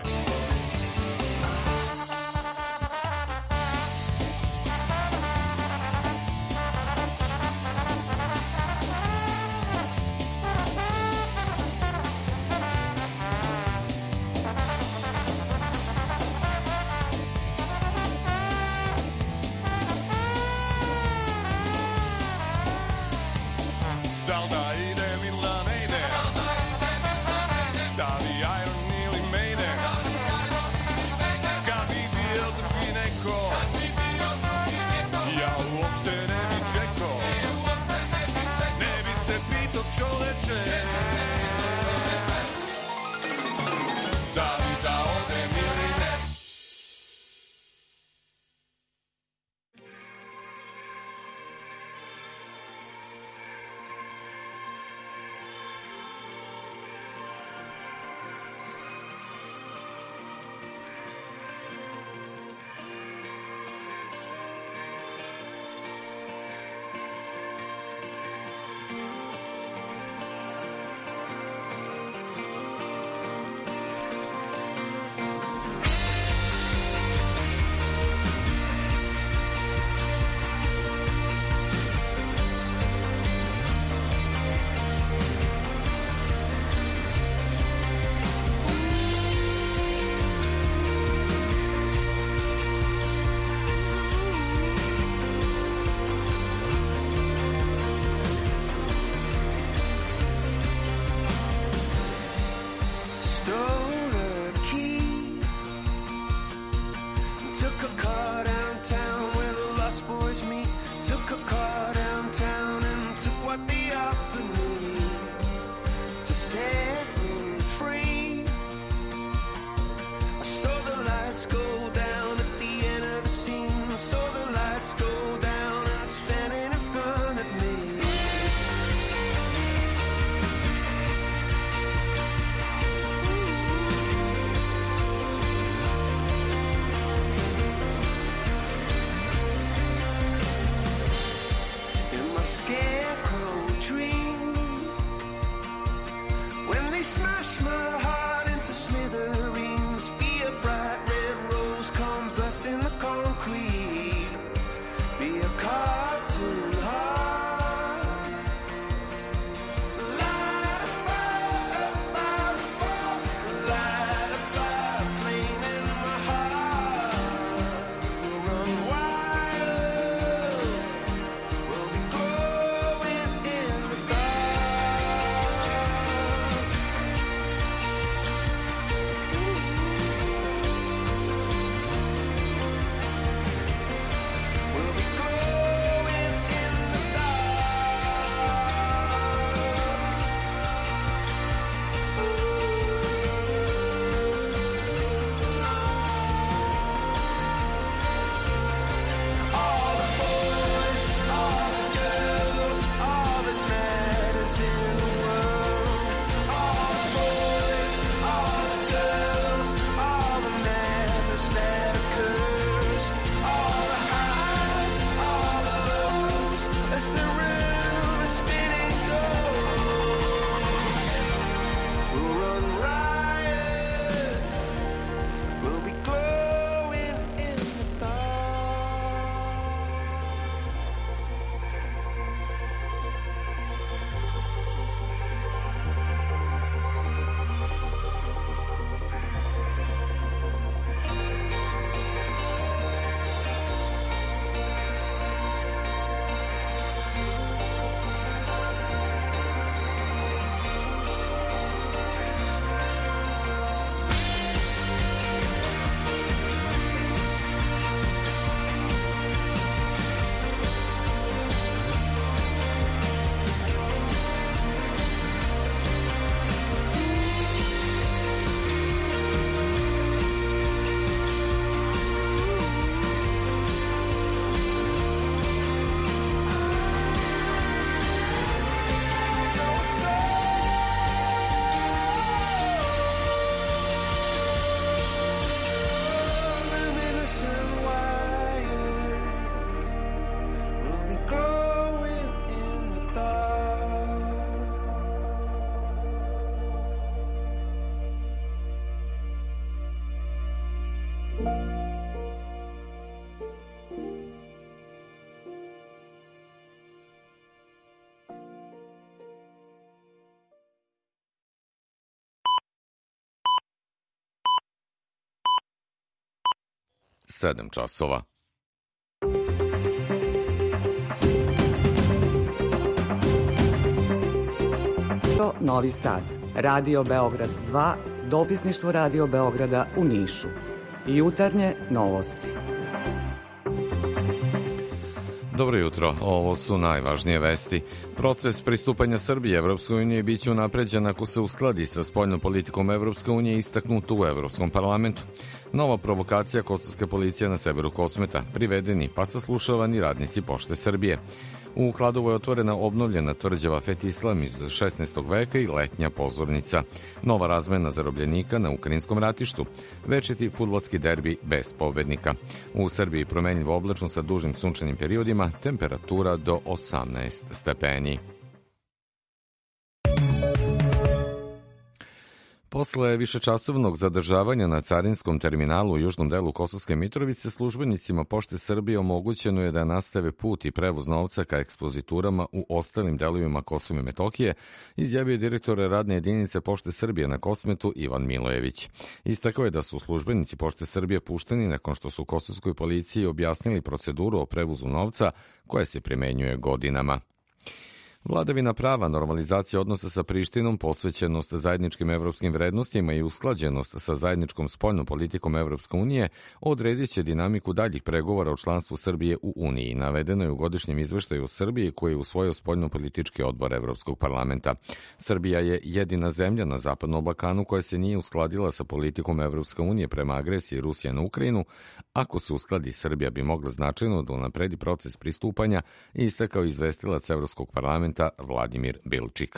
Da li da idem ili da ne idem? Da li Iron ili Maiden? Kad bi bio drugi neko, ja uopšte ne bi čekao. Ne bi se pitao čoveče. Da li da odem ili ne? Stole a key, took a car downtown where the lost boys meet. Took a car downtown and took what they offered me to set me free. I saw the lights go down at the end of the scene. I saw the lights go down and standing in front of me. In my scarecrow dreams, when they smash my heart into smithereens, be a bright red rose come bursting the concrete, be a cartoon heart. Light a fire, a fire spark, light a fire flame in my heart. We'll run wild, we'll be glowing in the dark. Sedam časova. Novi Sad, Radio Beograd dva, dopisništvo Radio Beograda u Nišu. Jutarnje novosti. Dobro jutro, ovo su najvažnije vesti. Proces pristupanja Srbije Evropskoj uniji biće unapređen ako se uskladi sa spoljnom politikom Evropske unije istaknut u Evropskom parlamentu. Nova provokacija kosovske policije na severu Kosmeta, privedeni pa saslušavani radnici Pošte Srbije. U Kladovu je otvorena obnovljena tvrđava Fet Islam iz šesnaestog veka i letnja pozornica. Nova razmena zarobljenika na ukrajinskom ratištu. Večiti fudbalski derbi bez pobednika. U Srbiji promenljivo oblačno sa dužim sunčanim periodima, temperatura do osamnaest stepeni. Posle višečasovnog zadržavanja na carinskom terminalu u južnom delu Kosovske Mitrovice, službenicima Pošte Srbije omogućeno je da nastave put i prevoz novca ka ekspoziturama u ostalim delovima Kosova i Metohije, izjavio je direktor radne jedinice Pošte Srbije na Kosmetu Ivan Milojević. Istakao je da su službenici Pošte Srbije pušteni nakon što su kosovskoj policiji objasnili proceduru o prevozu novca koja se primenjuje godinama. Vladavina prava, normalizacija odnosa sa Prištinom, posvećenost zajedničkim evropskim vrednostima i usklađenost sa zajedničkom spoljnom politikom Evropske unije odredit će dinamiku daljih pregovora o članstvu Srbije u Uniji, navedeno je u godišnjem izveštaju o Srbiji koji je usvojio spoljno-politički odbor Evropskog parlamenta. Srbija je jedina zemlja na Zapadnom Balkanu koja se nije uskladila sa politikom Evropske unije prema agresiji Rusije na Ukrajinu. Ako se uskladi, Srbija bi mogla značajno da unapredi proces pristupanja, istakao izvestilac Evropskog parlamenta Vladimir Bilčik.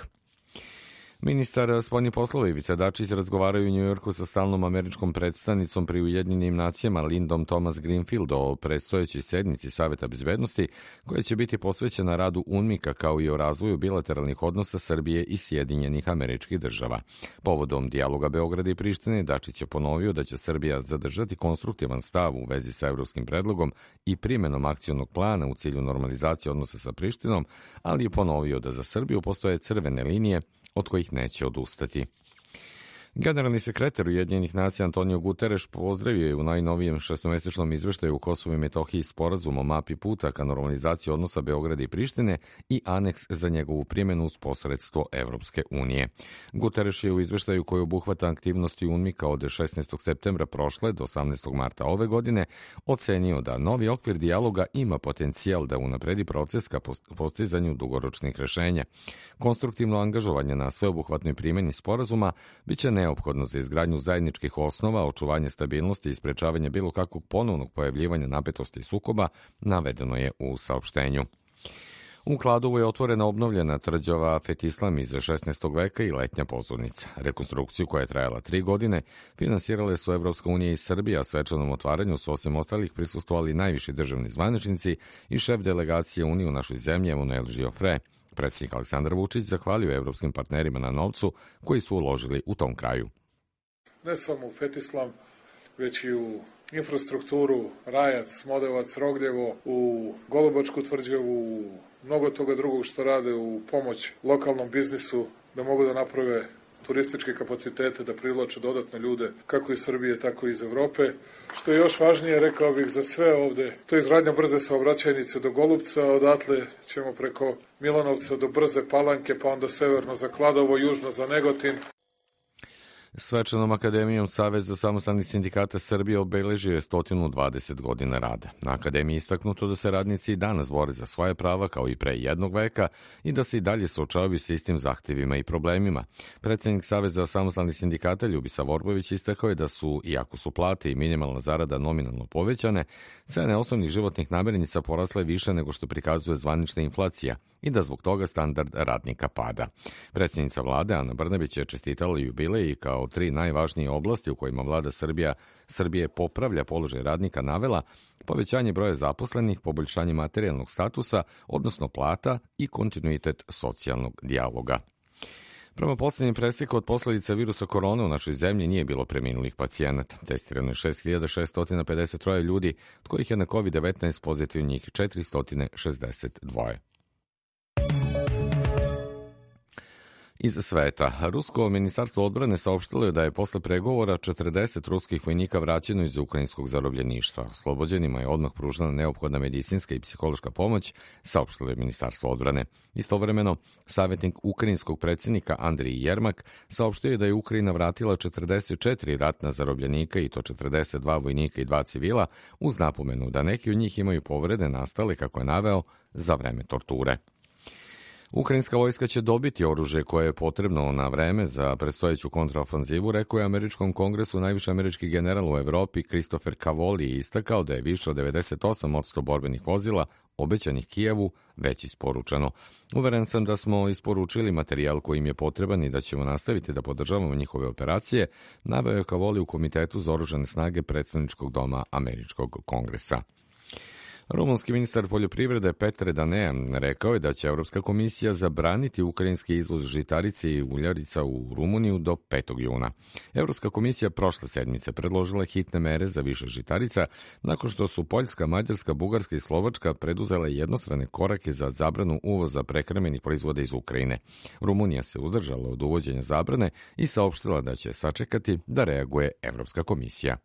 Ministar spoljnih poslova Ivica Dačić razgovaraju u Njujorku sa stalnom američkom predstavnicom pri Ujedinjenim nacijama Lindom Thomas Greenfield o predstojećoj sednici Saveta bezbednosti koja će biti posvećena radu UNMIK-a kao i o razvoju bilateralnih odnosa Srbije i Sjedinjenih Američkih Država. Povodom dijaloga Beograda i Prištine, Dačić je ponovio da će Srbija zadržati konstruktivan stav u vezi sa evropskim predlogom i primenom akcionog plana u cilju normalizacije odnosa sa Prištinom, ali je ponovio da za Srbiju postoje crvene linije od kojih neće odustati. Generalni sekretar Ujedinjenih nacija Antonio Guterres pozdravio je u najnovijem šestomesečnom izveštaju u Kosovu i Metohiji sporazum o mapi puta ka normalizaciji odnosa Beograda i Prištine i aneks za njegovu primjenu uz posredstvo Evropske unije. Guterres je u izveštaju koji obuhvata aktivnosti UNMIK-a od šesnaestog septembra prošle do osamnaestog marta ove godine ocenio da novi okvir dijaloga ima potencijal da unapredi proces ka postizanju dugoročnih rešenja. Konstruktivno angažovanje na sveobuhvatnoj primjeni sporazuma biće neophodno za izgradnju zajedničkih osnova, očuvanje stabilnosti i sprečavanje bilo kakvog ponovnog pojavljivanja napetosti i sukoba, navedeno je u saopštenju. U Kladovu je otvorena obnovljena tvrđava Fet Islam iz šesnaestog veka i letnja pozornica. Rekonstrukciju koja je trajala tri godine finansirale su Evropska unija i Srbija, a svečanom otvaranju su osim ostalih prisustvovali najviši državni zvaničnici i šef delegacije Unije u našoj zemlji Emanuel Giofre. Predsjednik Aleksandar Vučić zahvalio evropskim partnerima na novcu koji su uložili u tom kraju. Ne samo u Fet Islam, već i u infrastrukturu, Rajac, Modevac, Rogljevo, u Golubačku tvrđavu, u mnogo toga drugog što rade u pomoć lokalnom biznisu, da mogu da naprave turističke kapacitete, da privlače dodatne ljude, kako iz Srbije, tako i iz Evrope. Što je još važnije, rekao bih, za sve ovde, to je izgradnja brze saobraćajnice do Golubca, odatle ćemo preko Milanovca do Brze Palanke, pa onda severno za Kladovo, južno za Negotin. Svečanom akademijom Saveza samostalnih sindikata Srbije obeležio je sto dvadeset godina rada. Na akademiji je istaknuto da se radnici i danas bore za svoje prava kao i pre jednog veka i da se i dalje suočavaju sa istim zahtevima i problemima. Predsednik Saveza samostalnih sindikata Ljubisa Vorbović istakao je da su, iako su plate i minimalna zarada nominalno povećane, cene osnovnih životnih namirnica porasle više nego što prikazuje zvanična inflacija i da zbog toga standard radnika pada. Predsjednica vlade Ana Brnabić je čestitala jubilej i kao tri najvažnije oblasti u kojima vlada Srbija, Srbije popravlja položaj radnika navela povećanje broja zaposlenih, poboljšanje materijalnog statusa, odnosno plata i kontinuitet socijalnog dijaloga. Prema poslednjem preseku od posledica virusa korone u našoj zemlji nije bilo preminulih pacijenata. Testirano je šest hiljada šesto pedeset tri ljudi, od kojih je na kovid devetnaest pozitivno njih četiristo šezdeset dva. Iz sveta. Rusko ministarstvo odbrane saopštilo je da je posle pregovora četrdeset ruskih vojnika vraćeno iz ukrajinskog zarobljeništva. Oslobođenima je odmah pružena neophodna medicinska i psihološka pomoć, saopštilo je ministarstvo odbrane. Istovremeno, savjetnik ukrajinskog predsjednika Andrij Jermak saopštio je da je Ukrajina vratila četrdeset četiri ratna zarobljenika i to četrdeset dva vojnika i dva civila, uz napomenu da neki od njih imaju povrede nastale, kako je naveo, za vreme torture. Ukrajinska vojska će dobiti oružje koje je potrebno na vreme za predstojeću kontraofanzivu, rekao je američkom kongresu najviši američki general u Evropi Christopher Cavoli i istakao da je više od devedeset osam posto borbenih vozila obećanih Kijevu već isporučeno. Uveren sam da smo isporučili materijal koji im je potreban i da ćemo nastaviti da podržavamo njihove operacije, naveo je Cavoli u Komitetu za oružane snage predstavničkog doma američkog kongresa. Rumunski ministar poljoprivrede Petre Danea rekao je da će Evropska komisija zabraniti ukrajinski izvoz žitarice i uljarica u Rumuniju do petog juna. Evropska komisija prošle sedmice predložila hitne mere za više žitarica nakon što su Poljska, Mađarska, Bugarska i Slovačka preduzele jednostrane korake za zabranu uvoza prehrambenih proizvoda iz Ukrajine. Rumunija se uzdržala od uvođenja zabrane i saopštila da će sačekati da reaguje Evropska komisija.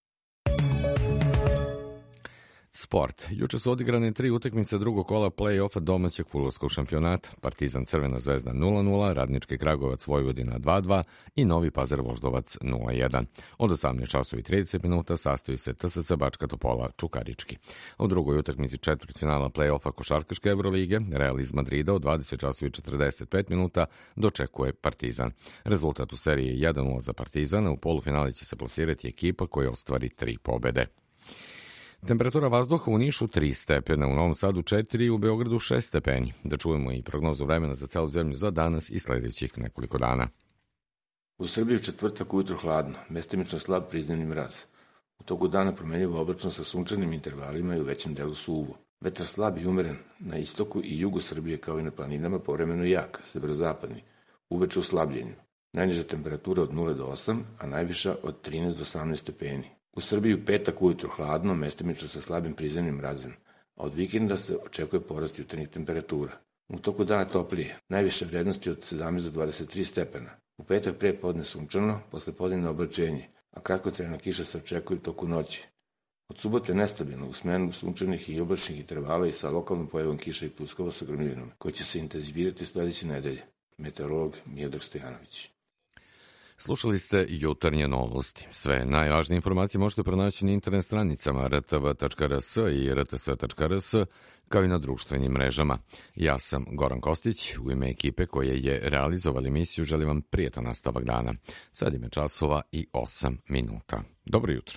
Sport. Juče su odigrane tri utakmice drugog kola play-offa domaćeg fudbalskog šampionata. Partizan Crvena zvezda nula nula, Radnički Kragujevac Vojvodina dva dva i Novi Pazar Voždovac nula jedan. Od osamnaest časova i trideset minuta sastoji se T S C Bačka Topola Čukarički. U drugoj utakmici četvrtfinala play-offa košarkaške Evrolige Real iz Madrida od dvadeset časova i četrdeset pet minuta dočekuje Partizan. Rezultat u seriji je jedan nula za Partizana. U polufinali će se plasirati ekipa koja ostvari tri pobede. Temperatura vazduha u Nišu tri stepena, u Novom Sadu četiri i u Beogradu šest stepeni. Da čujemo i prognozu vremena za celu zemlju za danas i sledećih nekoliko dana. U Srbiji u četvrtak ujutro hladno, mestimično slab prizemni mraz. U toku dana promenljivo oblačno sa sunčanim intervalima i u većem delu suvo. Vetar slab i umeren na istoku i jugu Srbije kao i na planinama, povremeno jak, severozapadni, uveče u slabljenju. Najniža temperatura od nula do osam, a najviša od trinaest do osamnaest stepeni. U Srbiji u petak ujutro hladno, mestimično sa slabim prizemnim mrazem, a od vikenda se očekuje porast jutarnjih temperatura. U toku dana toplije, najviše vrednosti od sedamnaest do dvadeset tri stepena. U petak pre podne sunčano, posle podne oblačenje, a kratkotrajna kiša se očekuje u toku noći. Od subote nestabilno, u smenu sunčanih i oblačnih intervala i sa lokalnom pojavom kiša i pluskova sa grmljivinom, koji će se intenzivirati sledeće nedelje. Meteorolog Miodrag Stojanović. Slušali ste jutarnje novosti. Sve najvažnije informacije možete pronaći na internet stranicama r t v tačka r s i r t s tačka r s, kao i na društvenim mrežama. Ja sam Goran Kostić, u ime ekipe koje je realizovala emisiju želim vam prijetan nastavak dana. Sad ime časova i osam minuta. Dobro jutro.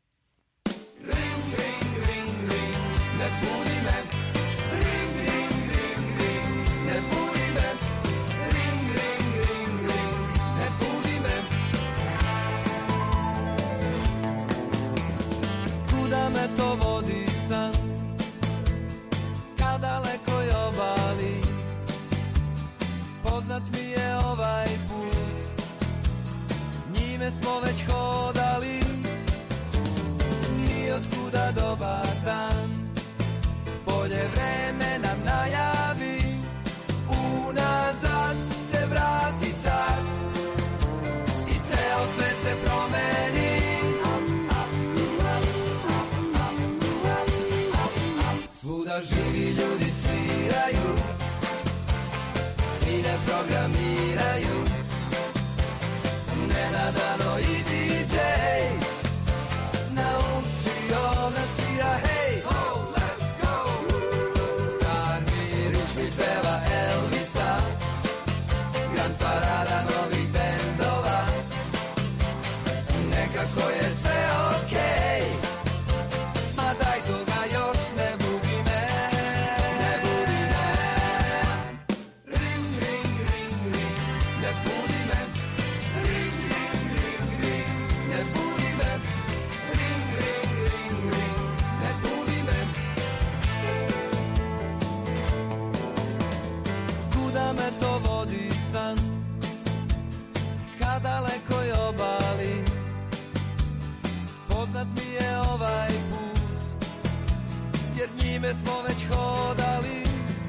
Me to vodi san ka dalekoj obali, poznat mi je ovaj put, njime smo već hodali, ni otkuda dobar dan, bolje vreme nam najavi, unazad se vrati sad i ceo svet se promeni. Svuda živi ljudi sviraju i ne programiraju, nenadano i D J naučio da svira. Hej, oh, let's go! Karmi Ričmi peva Elvisa, Grand Parada novih bendova, nekako je sve okej, ma daj toga još ne budi me, ne budi me. Ring, ring, ring, ring, ne budi me. Ring, ring, ring, na dalekoj obali. Poznat mi je ovaj put, jer njime smo već hodali.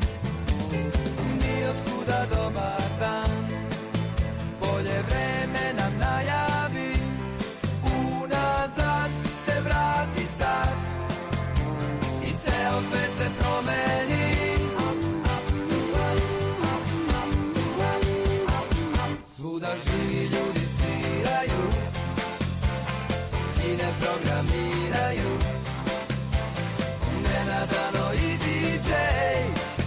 Nijotkuda dobar dan, bolje vreme nam najavi. Unazad se vrati sad i ceo svet se promeni. Svuda živi ljudi sviraju i ne programiraju. Nenadano i di džej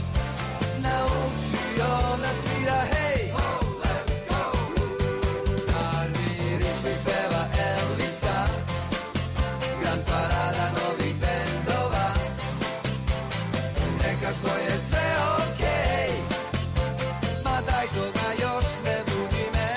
naučio nas svira. Hej, let's go. Harvey Richmond peva Elvisa, Grand Parada novih bendova. Nekako je sve okej, ma daj toga još ne budi me.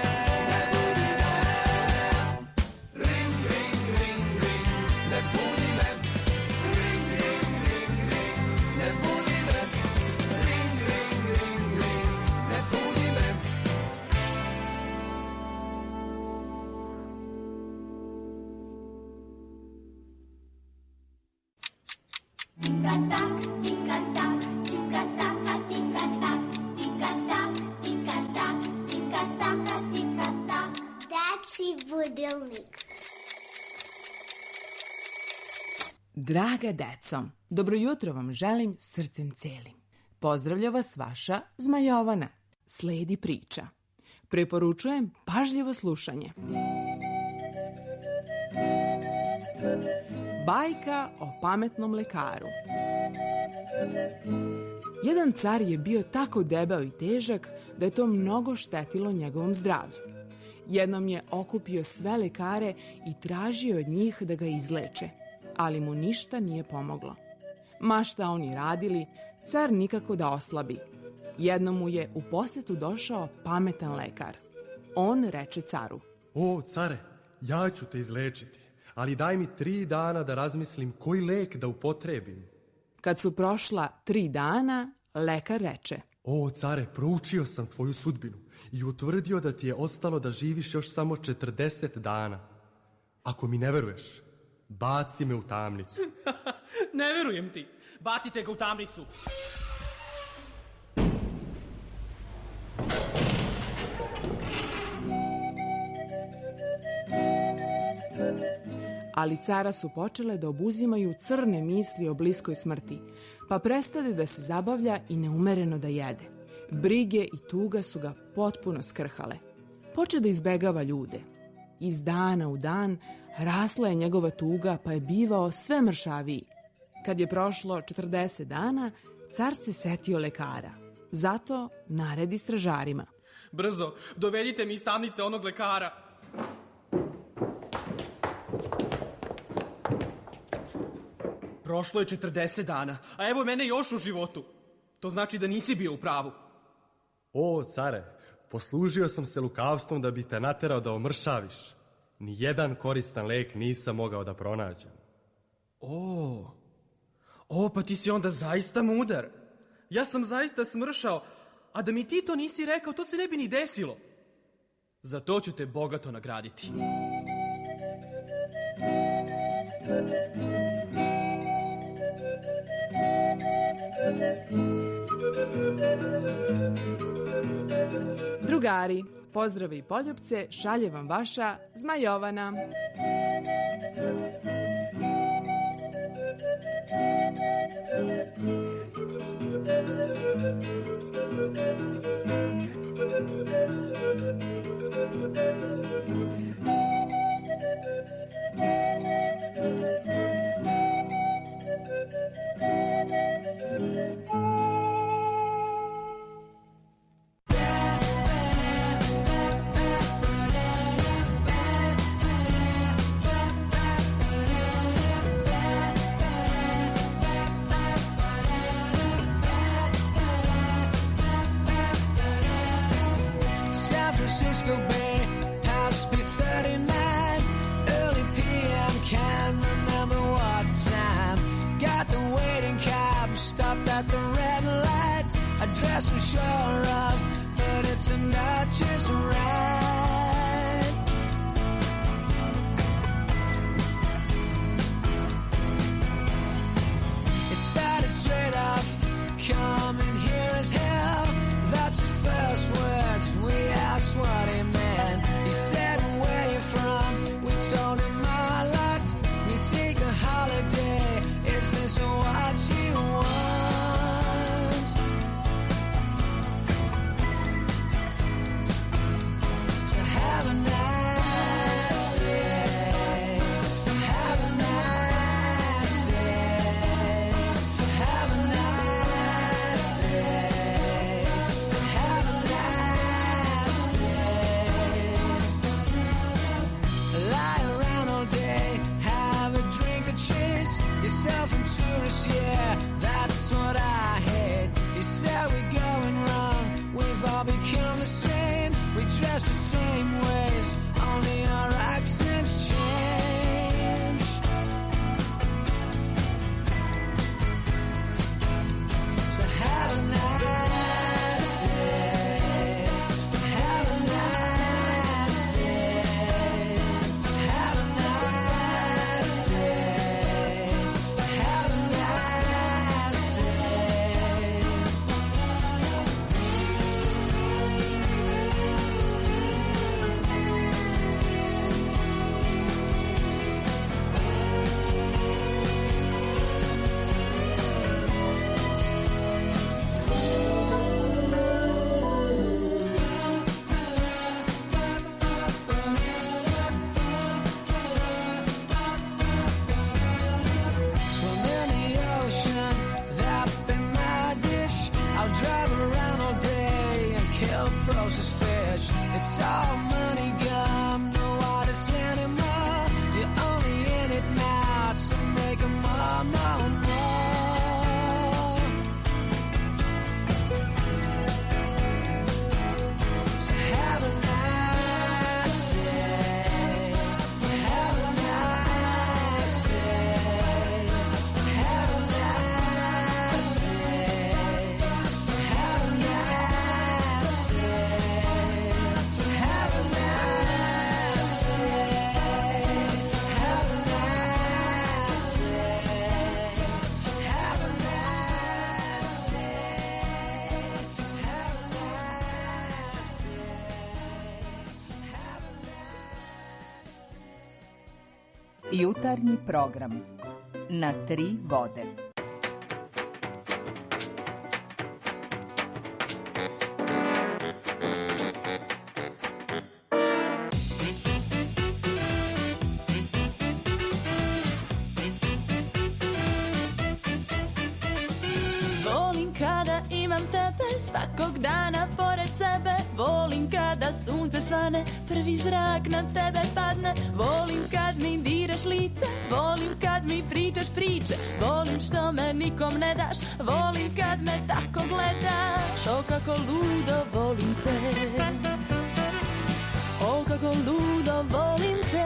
Ring, ring, ring, ring, ne budi me. Ring, ring, ring, ring, ne budi me. Ring, ring, ring, ring, ne budi me. Tika-tak, tika-tak, tika-taka, tika-tak, tika-tak, tika-tak, tika-taka, tika-tak. Dečiji budilnik. Draga deco, dobro jutro vam želim srcem celim. Pozdravlja vas vaša Zmajovana. Sledi priča. Preporučujem pažljivo slušanje. Bajka o pametnom lekaru. Jedan car je bio tako debeo i težak da je to mnogo štetilo njegovom zdravlju. Jednom je okupio sve lekare i tražio od njih da ga izleče, ali mu ništa nije pomoglo. Ma šta oni radili, car nikako da oslabi. Jednom mu je u posetu došao pametan lekar. On reče caru: O, care, ja ću te izlečiti, ali daj mi tri dana da razmislim koji lek da upotrebim. Kad su prošla tri dana, lekar reče: O, care, proučio sam tvoju sudbinu i utvrdio da ti je ostalo da živiš još samo četrdeset dana. Ako mi ne veruješ, baci me u tamnicu. Ne verujem ti. Bacite ga u tamnicu. Ali cara su počele da obuzimaju crne misli o bliskoj smrti, pa prestade da se zabavlja i neumereno da jede. Brige i tuga su ga potpuno skrhale. Poče da izbegava ljude. Iz dana u dan rasla je njegova tuga, pa je bivao sve mršaviji. Kad je prošlo četrdeset dana, car se setio lekara. Zato naredi stražarima: Brzo, dovedite mi iz tamnice onog lekara. Prošlo je četrdeset dana, a evo mene još u životu. To znači da nisi bio u pravu. O, care, poslužio sam se lukavstvom da bi te naterao da omršaviš. Nijedan koristan lek nisam mogao da pronađem. O, o, pa ti si onda zaista mudar. Ja sam zaista smršao, a da mi ti to nisi rekao, to se ne bi ni desilo. Za to ću te bogato nagraditi. Drugari, pozdrave i poljupce šalje vam vaša Zmajovana. San Francisco Bay, House B thirty-nine, early P M, can't remember what time. Got the waiting cab, stopped at the red light. Address I'm sure of, but it's a Dutchess ride. Jutarnji program na tri vode. Volim kada imam tebe svakog dana pored sebe. Volim kada sunce svane, prvi zrak na tebe padne. Volim kad mi diraš lice, volim kad mi pričaš priče. Volim što me nikom ne daš, volim kad me tako gledaš. O kako ludo volim te, o kako ludo volim te.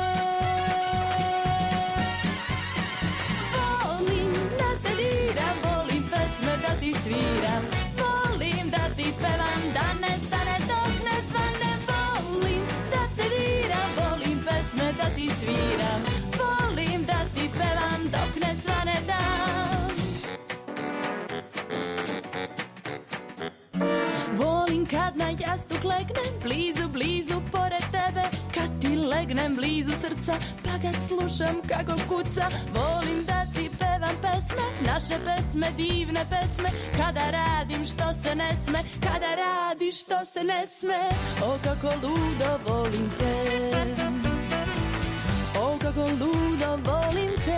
Volim da te diram, volim pesme da ti sviram. Volim da ti pevam, da ne stane dok ne svane. Volim da te diram, volim pesme da ti sviram. Volim da ti pevam dok ne svane dan. Volim kad na jastuk legnem, blizu, blizu pored tebe. Kad ti legnem blizu srca, pa ga slušam kako kuca. Volim da ti pevam pesme, naše pesme, divne pesme. Kada radim što se ne sme, kada radiš što se ne sme. O kako ludo volim te, o kako ludo volim te.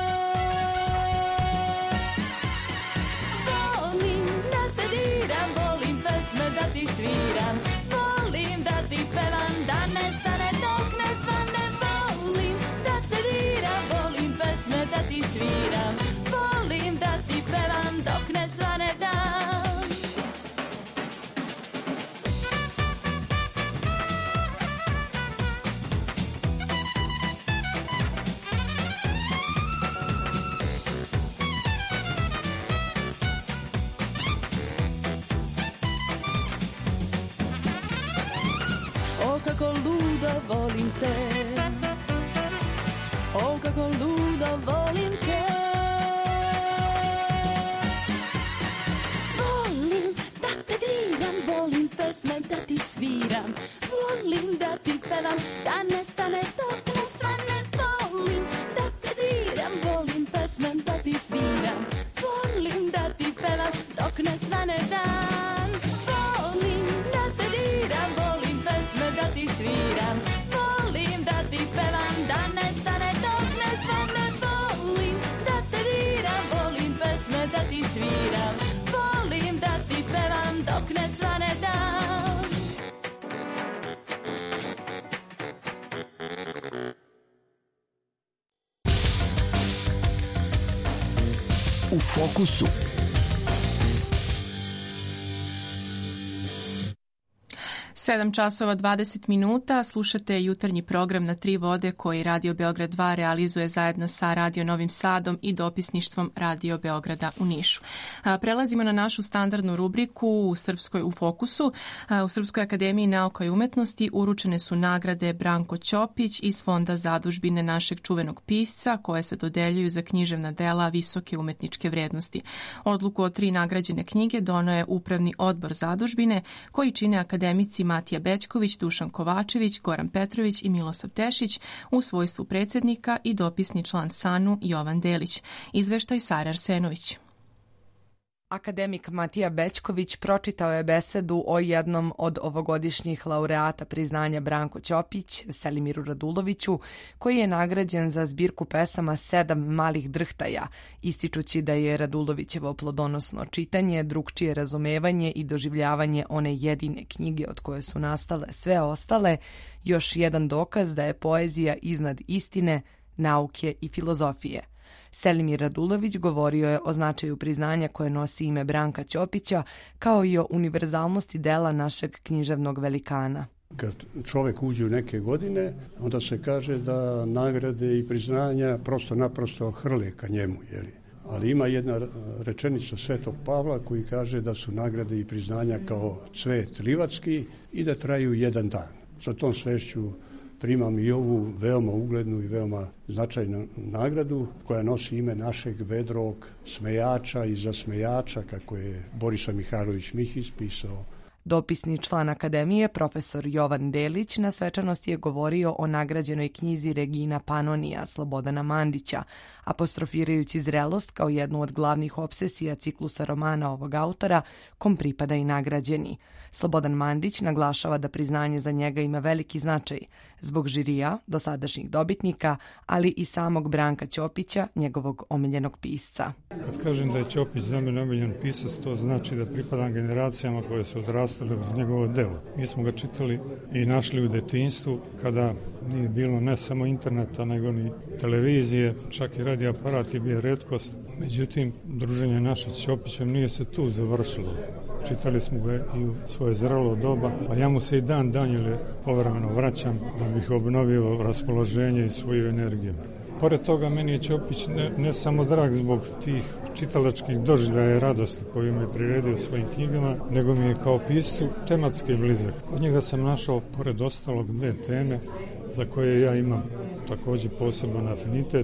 Volim da te diram, volim pesme da ti sviram. Volim da ti pevam, da ne stane dok ne svane. Volim da te diram, volim pesme da ti sviram. Volim da ti pevam dok ne svane dan. O kako ludo volim te, o kako ludo volim te. Volim da te diram, volim pesme da ti sviram. Volim da ti pevam, da ne stane dok ne svane. Volim da te diram, volim pesme da ti sviram. Volim da ti pevam dok ne svane dan. Volim da te diram, volim pesme da ti sviram. Volim da ti pevam, da ne stane dok ne svane. Volim da te diram, volim pesme da ti sviram. Volim da ti pevam dok ne svane dan. U fokusu. sedam časova dvadeset minuta, slušate jutarnji program na tri vode koji Radio Beograd dva realizuje zajedno sa Radio Novim Sadom i dopisništvom Radio Beograda u Nišu. Prelazimo na našu standardnu rubriku u Srpskoj u fokusu. U Srpskoj akademiji nauka i umetnosti uručene su nagrade Branko Ćopić iz Fonda zadužbine našeg čuvenog pisca koje se dodeljuju za književna dela visoke umetničke vrednosti. Odluku o tri nagrađene knjige doneo je Upravni odbor zadužbine koji čine akademici Matija Bećković, Dušan Kovačević, Goran Petrović i Milosav Tešić u svojstvu predsjednika i dopisni član SANU Jovan Delić. Izveštaj Sara Arsenović. Akademik Matija Bećković pročitao je besedu o jednom od ovogodišnjih laureata priznanja Branko Ćopić, Selimiru Raduloviću, koji je nagrađen za zbirku pesama Sedam malih drhtaja, ističući da je Radulovićevo plodonosno čitanje, drugčije razumevanje i doživljavanje one jedine knjige od koje su nastale sve ostale, još jedan dokaz da je poezija iznad istine, nauke i filozofije. Selimir Radulović govorio je o značaju priznanja koje nosi ime Branka Ćopića, kao i o univerzalnosti dela našeg književnog velikana. Kad čovjek uđe u neke godine, onda se kaže da nagrade i priznanja prosto naprosto hrle ka njemu, jeli? Ali ima jedna rečenica Svetog Pavla koji kaže da su nagrade i priznanja kao cvet livatski i da traju jedan dan. Sa tom svešću primam i ovu veoma uglednu i veoma značajnu nagradu koja nosi ime našeg vedrog smejača i zasmejača, kako je Borisa Mihajlović Mihić pisao. Dopisni član Akademije, profesor Jovan Delić, na svečanosti je govorio o nagrađenoj knjizi Regina Panonija Slobodana Mandića, apostrofirajući zrelost kao jednu od glavnih obsesija ciklusa romana ovog autora, kom pripada i nagrađeni. Slobodan Mandić naglašava da priznanje za njega ima veliki značaj zbog žirija, dosadašnjih dobitnika, ali i samog Branka Ćopića, njegovog omiljenog pisca. Kad kažem da je Ćopić za mene omiljen pisac, to znači da pripadam generacijama koje su odrastale uz njegovo delo. Mi smo ga čitali i našli u detinjstvu kada nije bilo ne samo interneta, nego ni televizije, čak i radio aparat je bio retkost. Međutim, druženje naše s Ćopićem nije se tu završilo. Čitali smo ga i u svoje zrelo doba, a ja mu se i dan danjele povremeno vraćam da bih obnovio raspoloženje i svoju energiju. Pored toga, meni je Ćopić ne, ne samo drag zbog tih čitalačkih doživljaja i radosti koju mi je priredio svojim knjigama, nego mi je kao piscu tematski blizak. Od njega sam našao, pored ostalog, dve teme za koje ja imam također poseban afinitet.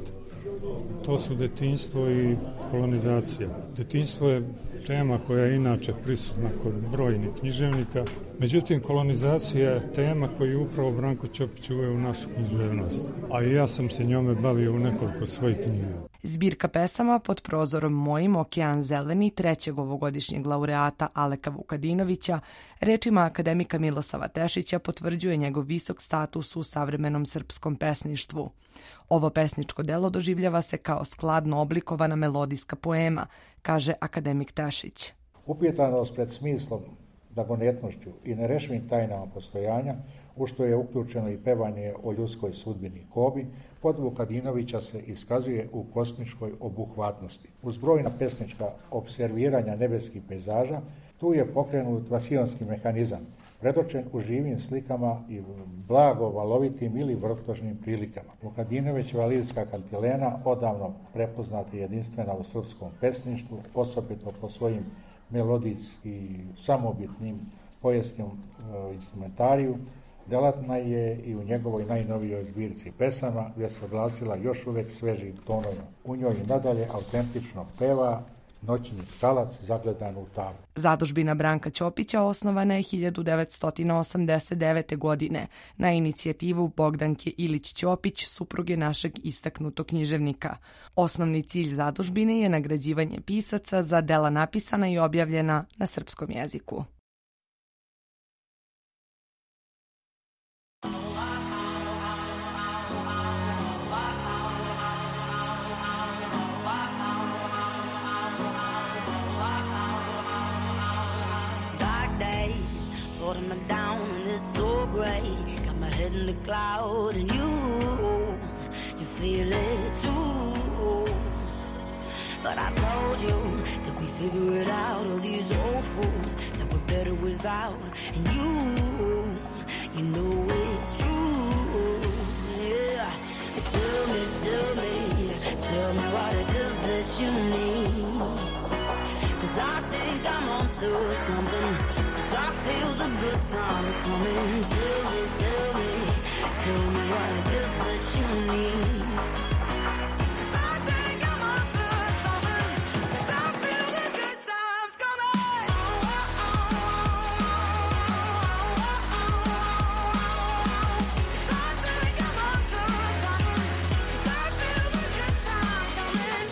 To su detinjstvo i kolonizacija. Detinjstvo je tema koja je inače prisutna kod brojnih književnika. Međutim, kolonizacija je tema koju upravo Branko Ćopić uveo u našu književnost. A i ja sam se njome bavio u nekoliko svojih knjiga. Zbirka pesama pod prozorom Mojim Okean zeleni trećeg ovogodišnjeg laureata Aleka Vukadinovića, rečima akademika Milosava Tešića, potvrđuje njegov visok status u savremenom srpskom pesništvu. Ovo pesničko delo doživljava se kao skladno oblikovana melodijska poema, kaže akademik Tešić. Upitanost pred smislom, blagonetnošću i nerešivim tajnama postojanja, u što je uključeno i pevanje o ljudskoj sudbini Kobi, kod Vukadinovića se iskazuje u kosmičkoj obuhvatnosti. Uz brojna pesnička observiranja nebeskih pejzaža, tu je pokrenut vasionski mehanizam, predočen u živim slikama i blago valovitim ili vrtožnim prilikama. Vukadinovićeva lirska kantilena, odavno prepoznata i jedinstvena u srpskom pesništvu, osobito po svojim melodijski samobitnim poetskim e, instrumentariju, delatna je i u njegovoj najnovijoj zbirci pesama, gdje se oglasila još uvek svežim tonovima. U njoj nadalje autentično peva Noćni skalac zagledan u tavu. Zadužbina Branka Ćopića osnovana je hiljadu devetsto osamdeset devete. godine na inicijativu Bogdanke Ilić Ćopić, supruge našeg istaknutog književnika. Osnovni cilj zadužbine je nagrađivanje pisaca za dela napisana i objavljena na srpskom jeziku. Holding me down and it's so great. Got my head in the cloud and you, you feel it too. But I told you that we figure it out. All these old fools that we're better without. And you, you know it's true. Yeah. Tell me, tell me, tell me what it is that you need. Cause I think I'm onto something. Cause I feel the good times coming. Tell me, tell me, tell me what it is that you need. Cause I think I'm onto something. Cause I feel the good times coming. Cause I think I'm onto something. Cause I feel the good times coming.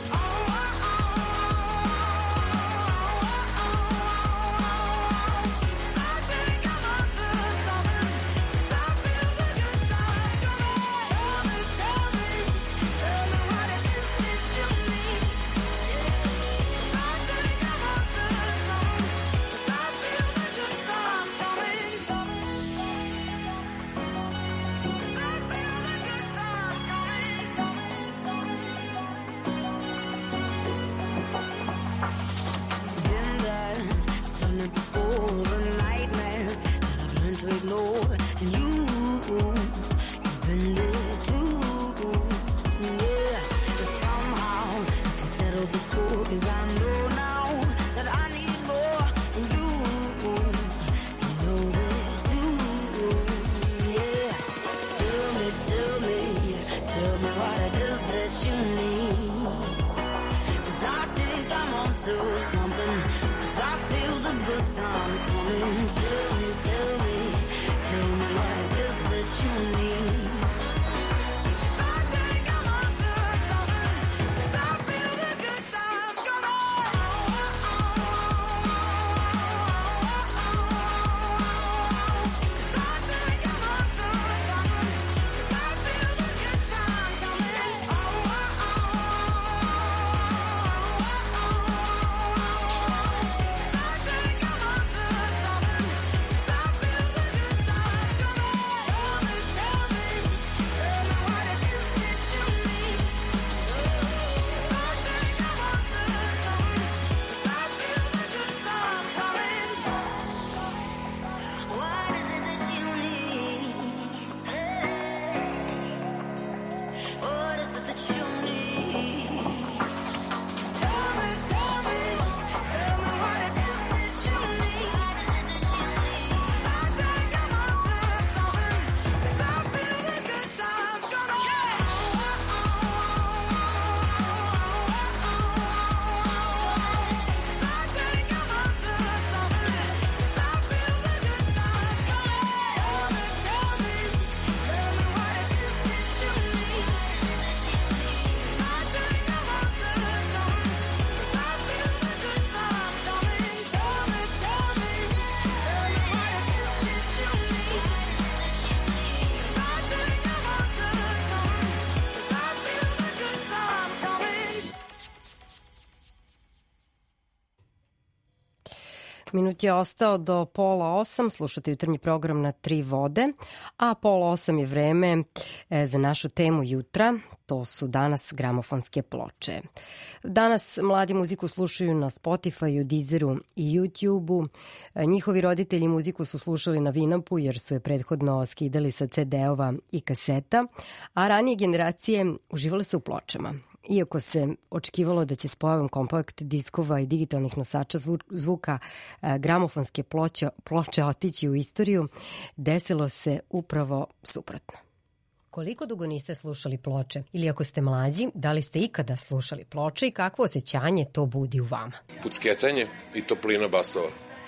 Ignore and you, you've been there too, yeah. But somehow you can settle the score. Cause I know now that I need more, and you, you know that too, yeah. Tell me, tell me, tell me what it is that you need. Cause I think I'm onto something. Cause I feel the good times coming. Tell me, tell me, tell me what it is that you need. 'Cause I think I'm onto something. 'Cause I feel the good times coming. 'Cause I think I'm onto something. 'Cause I feel the good times coming. Oh, oh, oh, Minut je ostao do pola osam, slušate jutarnji program na Tri vode, a pola osam je vreme e, za našu temu jutra, to su danas gramofonske ploče. Danas mladi muziku slušaju na Spotifyu, Deezeru i YouTubeu. E, njihovi roditelji muziku su slušali na Winapu jer su je prethodno skidali sa ce de-ova i kaseta, a ranije generacije uživale su u pločama. Iako se očekivalo da će s pojavom kompakt diskova i digitalnih nosača zvuka e, gramofonske ploče, ploče otići u istoriju, desilo se upravo suprotno. Koliko dugo niste slušali ploče? Ili ako ste mlađi, da li ste ikada slušali ploče i kakvo osjećanje to budi u vama? Pucketanje i toplina basova.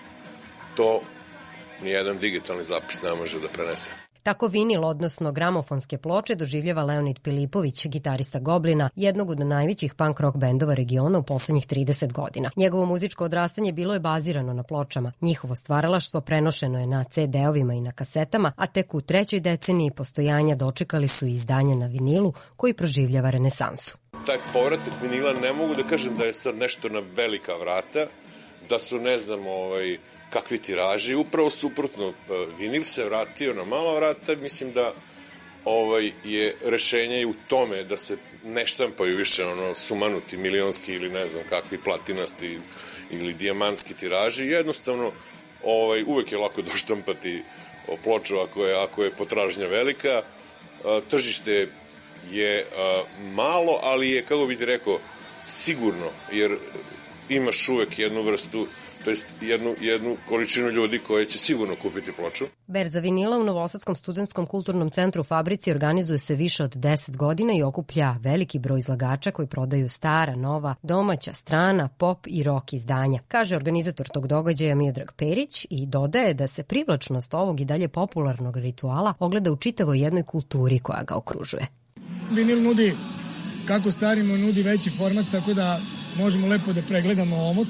To nijedan digitalni zapis ne može da prenese. Tako vinil, odnosno gramofonske ploče, doživljava Leonid Pilipović, gitarista Goblina, jednog od najvećih punk rock bendova regiona u poslednjih trideset godina. Njegovo muzičko odrastanje bilo je bazirano na pločama. Njihovo stvaralaštvo prenošeno je na ce de-ovima i na kasetama, a tek u trećoj deceniji postojanja dočekali su i izdanje na vinilu koji proživljava renesansu. Taj povratak vinila ne mogu da kažem da je sad nešto na velika vrata, da su ne znam ovaj... kakvi tiraži, upravo suprotno, vinil se vratio na mala vrata, mislim da ovaj je rešenje i u tome da se ne štampaju više ono sumanuti milionski ili ne znam kakvi platinasti ili dijamantski tiraži, jednostavno ovaj uvek je lako doštampati ploču ako je, ako je potražnja velika, tržište je malo, ali je, kako bih ti rekao, sigurno, jer imaš uvek jednu vrstu, to jest jednu, jednu količinu ljudi koje će sigurno kupiti ploču. Berza vinila u Novosadskom studentskom kulturnom centru u Fabrici organizuje se više od deset godina i okuplja veliki broj izlagača koji prodaju stara, nova, domaća, strana, pop i rock izdanja, kaže organizator tog događaja Miodrag Perić i dodaje da se privlačnost ovog i dalje popularnog rituala ogleda u čitavoj jednoj kulturi koja ga okružuje. Vinil nudi, kako starimo, nudi veći format, tako da možemo lepo da pregledamo omot,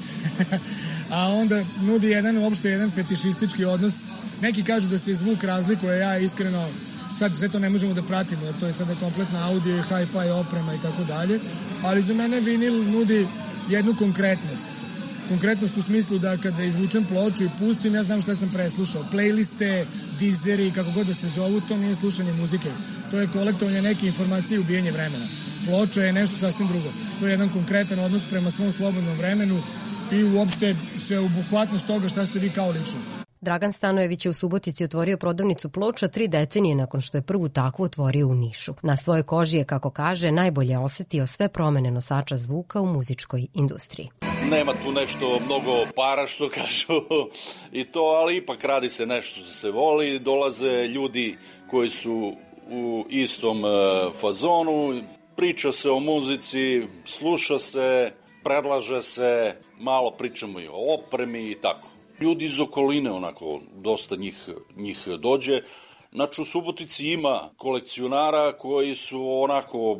a onda nudi jedan, uopšte jedan fetišistički odnos. Neki kažu da se zvuk razlikuje, ja iskreno, sad sve to ne možemo da pratimo, jer to je sada kompletna audio i hi-fi oprema i tako dalje, ali za mene vinil nudi jednu konkretnost. Konkretnost u smislu da kada izvučem ploču i pustim, ja znam šta sam preslušao. Playliste, dizeri, kako god da se zovu, to nije slušanje muzike. To je kolektovanje neke informacije i ubijanje vremena. Ploča je nešto sasvim drugo. To je jedan konkretan odnos prema svom slobodnom vremenu i uopšte sveobuhvatnost toga šta ste vi kao ličnost. Dragan Stanojević je u Subotici otvorio prodavnicu ploča tri decenije nakon što je prvu takvu otvorio u Nišu. Na svojoj koži je, kako kaže, najbolje osetio sve promene nosača zvuka u muzičkoj industriji. Nema tu nešto mnogo para, što kažu, i to, ali ipak radi se nešto što se voli, dolaze ljudi koji su u istom fazonu, priča se o muzici, sluša se, predlaže se, malo pričamo i o opremi i tako. Ljudi iz okoline, onako, dosta njih, njih dođe. Znači, u Subotici ima kolekcionara koji su onako,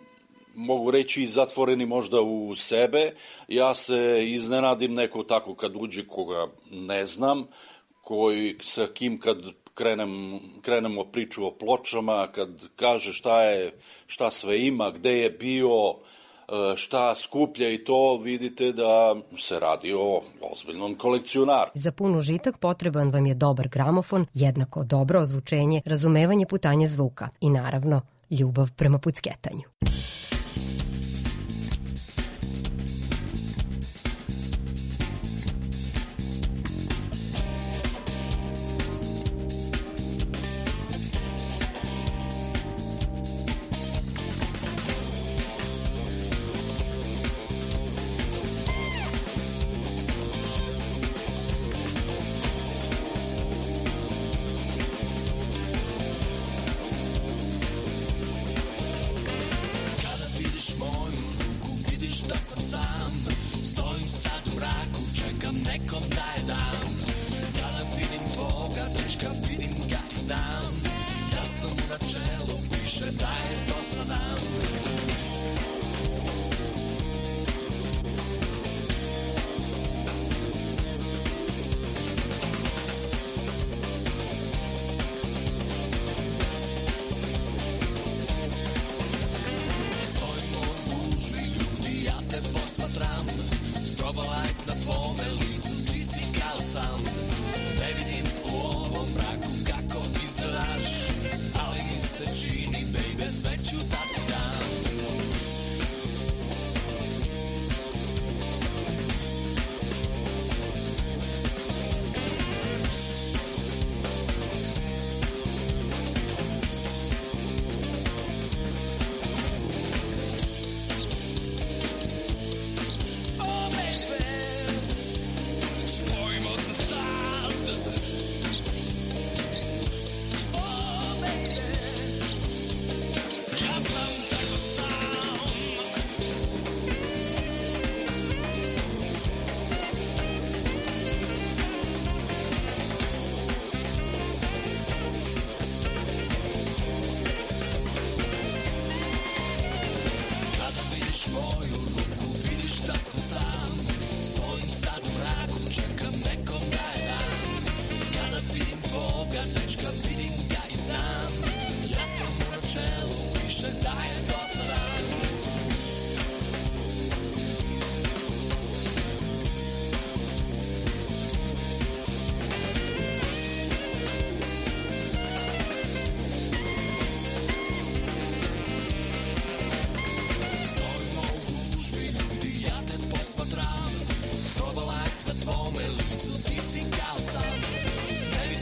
mogu reći, zatvoreni možda u sebe. Ja se iznenadim neko tako kad uđe koga ne znam, koji, sa kim kad krenem, krenemo priču o pločama, kad kaže šta je, šta sve ima, gde je bio, šta skuplja i to, vidite da se radi o ozbiljnom kolekcionaru. Za pun užitak potreban vam je dobar gramofon, jednako dobro ozvučenje, razumevanje putanja zvuka i naravno ljubav prema pucketanju.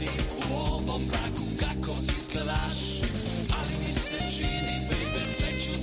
Kako izgledaš, ali mi se čini, baby, sve ću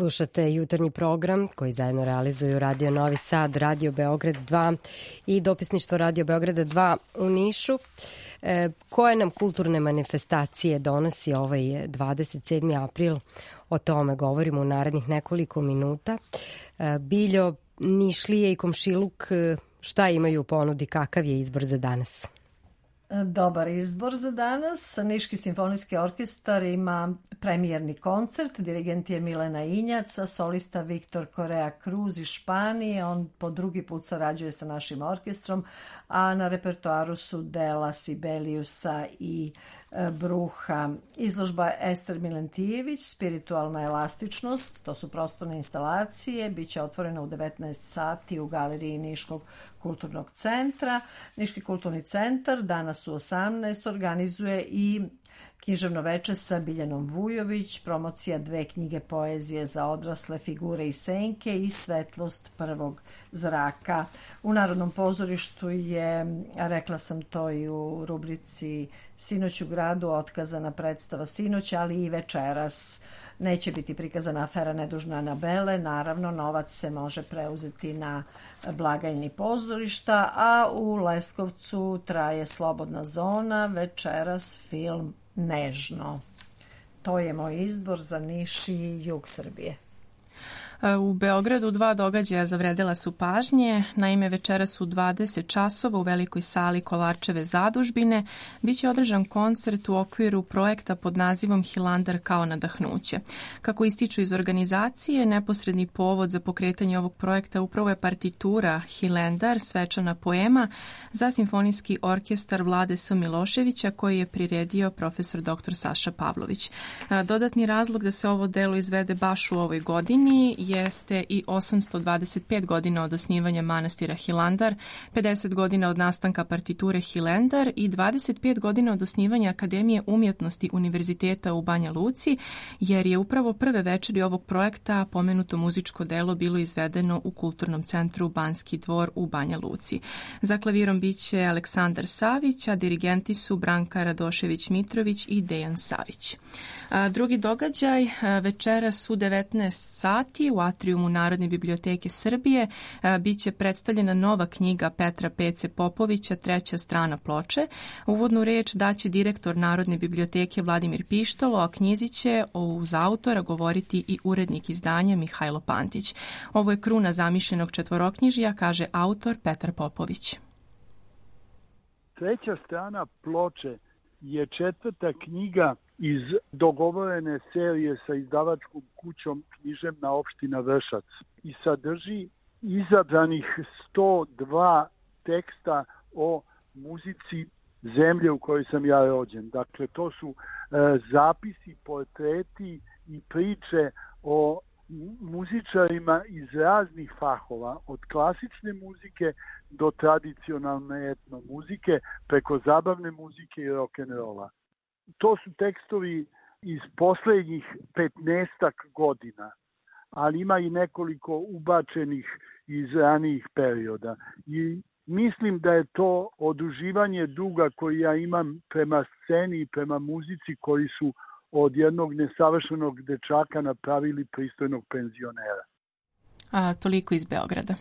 Slušate jutarnji program koji zajedno realizuju Radio Novi Sad, Radio Beograd dva i dopisništvo Radio Beograda dva u Nišu. E, koje nam kulturne manifestacije donosi ovaj dvadeset sedmi april? O tome govorimo u narednih nekoliko minuta. E, Biljo, Nišlije i Komšiluk, šta imaju u ponudi, kakav je izbor za danas? Dobar izbor za danas. Niški simfonijski orkestar ima premijerni koncert. Dirigent je Milena Injac, a solista Viktor Korea Cruz iz Španije. On po drugi put sarađuje sa našim orkestrom, a na repertoaru su dela Sibeliusa i Bruha. Izložba Ester Milentijević, Spiritualna elastičnost, to su prostorne instalacije, bit će otvorena u devetnaest sati u galeriji Niškog kulturnog centra. Niški kulturni centar danas u osamnaest organizuje i književno veče sa Biljanom Vujović, promocija dve knjige poezije za odrasle, Figure i senke i Svetlost prvog zraka. U Narodnom pozorištu je, rekla sam to i u rubrici Sinoć u gradu, otkazana predstava sinoć, ali i večeras. Neće biti prikazana afera Nedužna Anabele, naravno novac se može preuzeti na blagajni pozorišta, a u Leskovcu traje Slobodna zona, večeras film Nežno. To je moj izbor za Niš i jug Srbije. U Beogradu dva događaja zavredela su pažnje. Naime, večeras u dvadeset časova u velikoj sali Kolarčeve zadužbine biće održan koncert u okviru projekta pod nazivom Hilandar kao nadahnuće. Kako ističu iz organizacije, neposredni povod za pokretanje ovog projekta upravo je partitura Hilandar, svečana poema za simfonijski orkestar Vlade S. Miloševića koji je priredio profesor doktor Saša Pavlović. Dodatni razlog da se ovo delo izvede baš u ovoj godini jeste i osamsto dvadeset pet godina od osnivanja manastira Hilandar, pedeset godina od nastanka partiture Hilandar i dvadeset pet godina od osnivanja Akademije umjetnosti Univerziteta u Banja Luci, jer je upravo prve večeri ovog projekta pomenuto muzičko delo bilo izvedeno u Kulturnom centru Banski dvor u Banja Luci. Za klavirom biće Aleksandar Savić, a dirigenti su Branka Radošević-Mitrović i Dejan Savić. Drugi događaj večeras u devetnaest sati u atriumu Narodne biblioteke Srbije biće predstavljena nova knjiga Petra Pece Popovića, Treća strana ploče. Uvodnu reč daće direktor Narodne biblioteke Vladimir Pištolo, a knjizi će uz autora govoriti i urednik izdanja Mihajlo Pantić. Ovo je kruna zamišljenog četvoroknjižja, kaže autor Petar Popović. Treća strana ploče je četvrta knjiga iz dogovorene serije sa izdavačkom kućom Književna opština Vršac i sadrži izabranih sto dva teksta o muzici zemlje u kojoj sam ja rođen. Dakle, to su e, zapisi, portreti i priče o muzičarima iz raznih fahova, od klasične muzike do tradicionalne etno muzike, preko zabavne muzike i rock'n'rolla. To su tekstovi iz poslednjih petnaestak godina, ali ima i nekoliko ubačenih iz ranijih perioda. I mislim da je to oduživanje duga koji ja imam prema sceni i prema muzici koji su od jednog nesavršenog dečaka napravili pristojnog penzionera. A, toliko iz Beograda.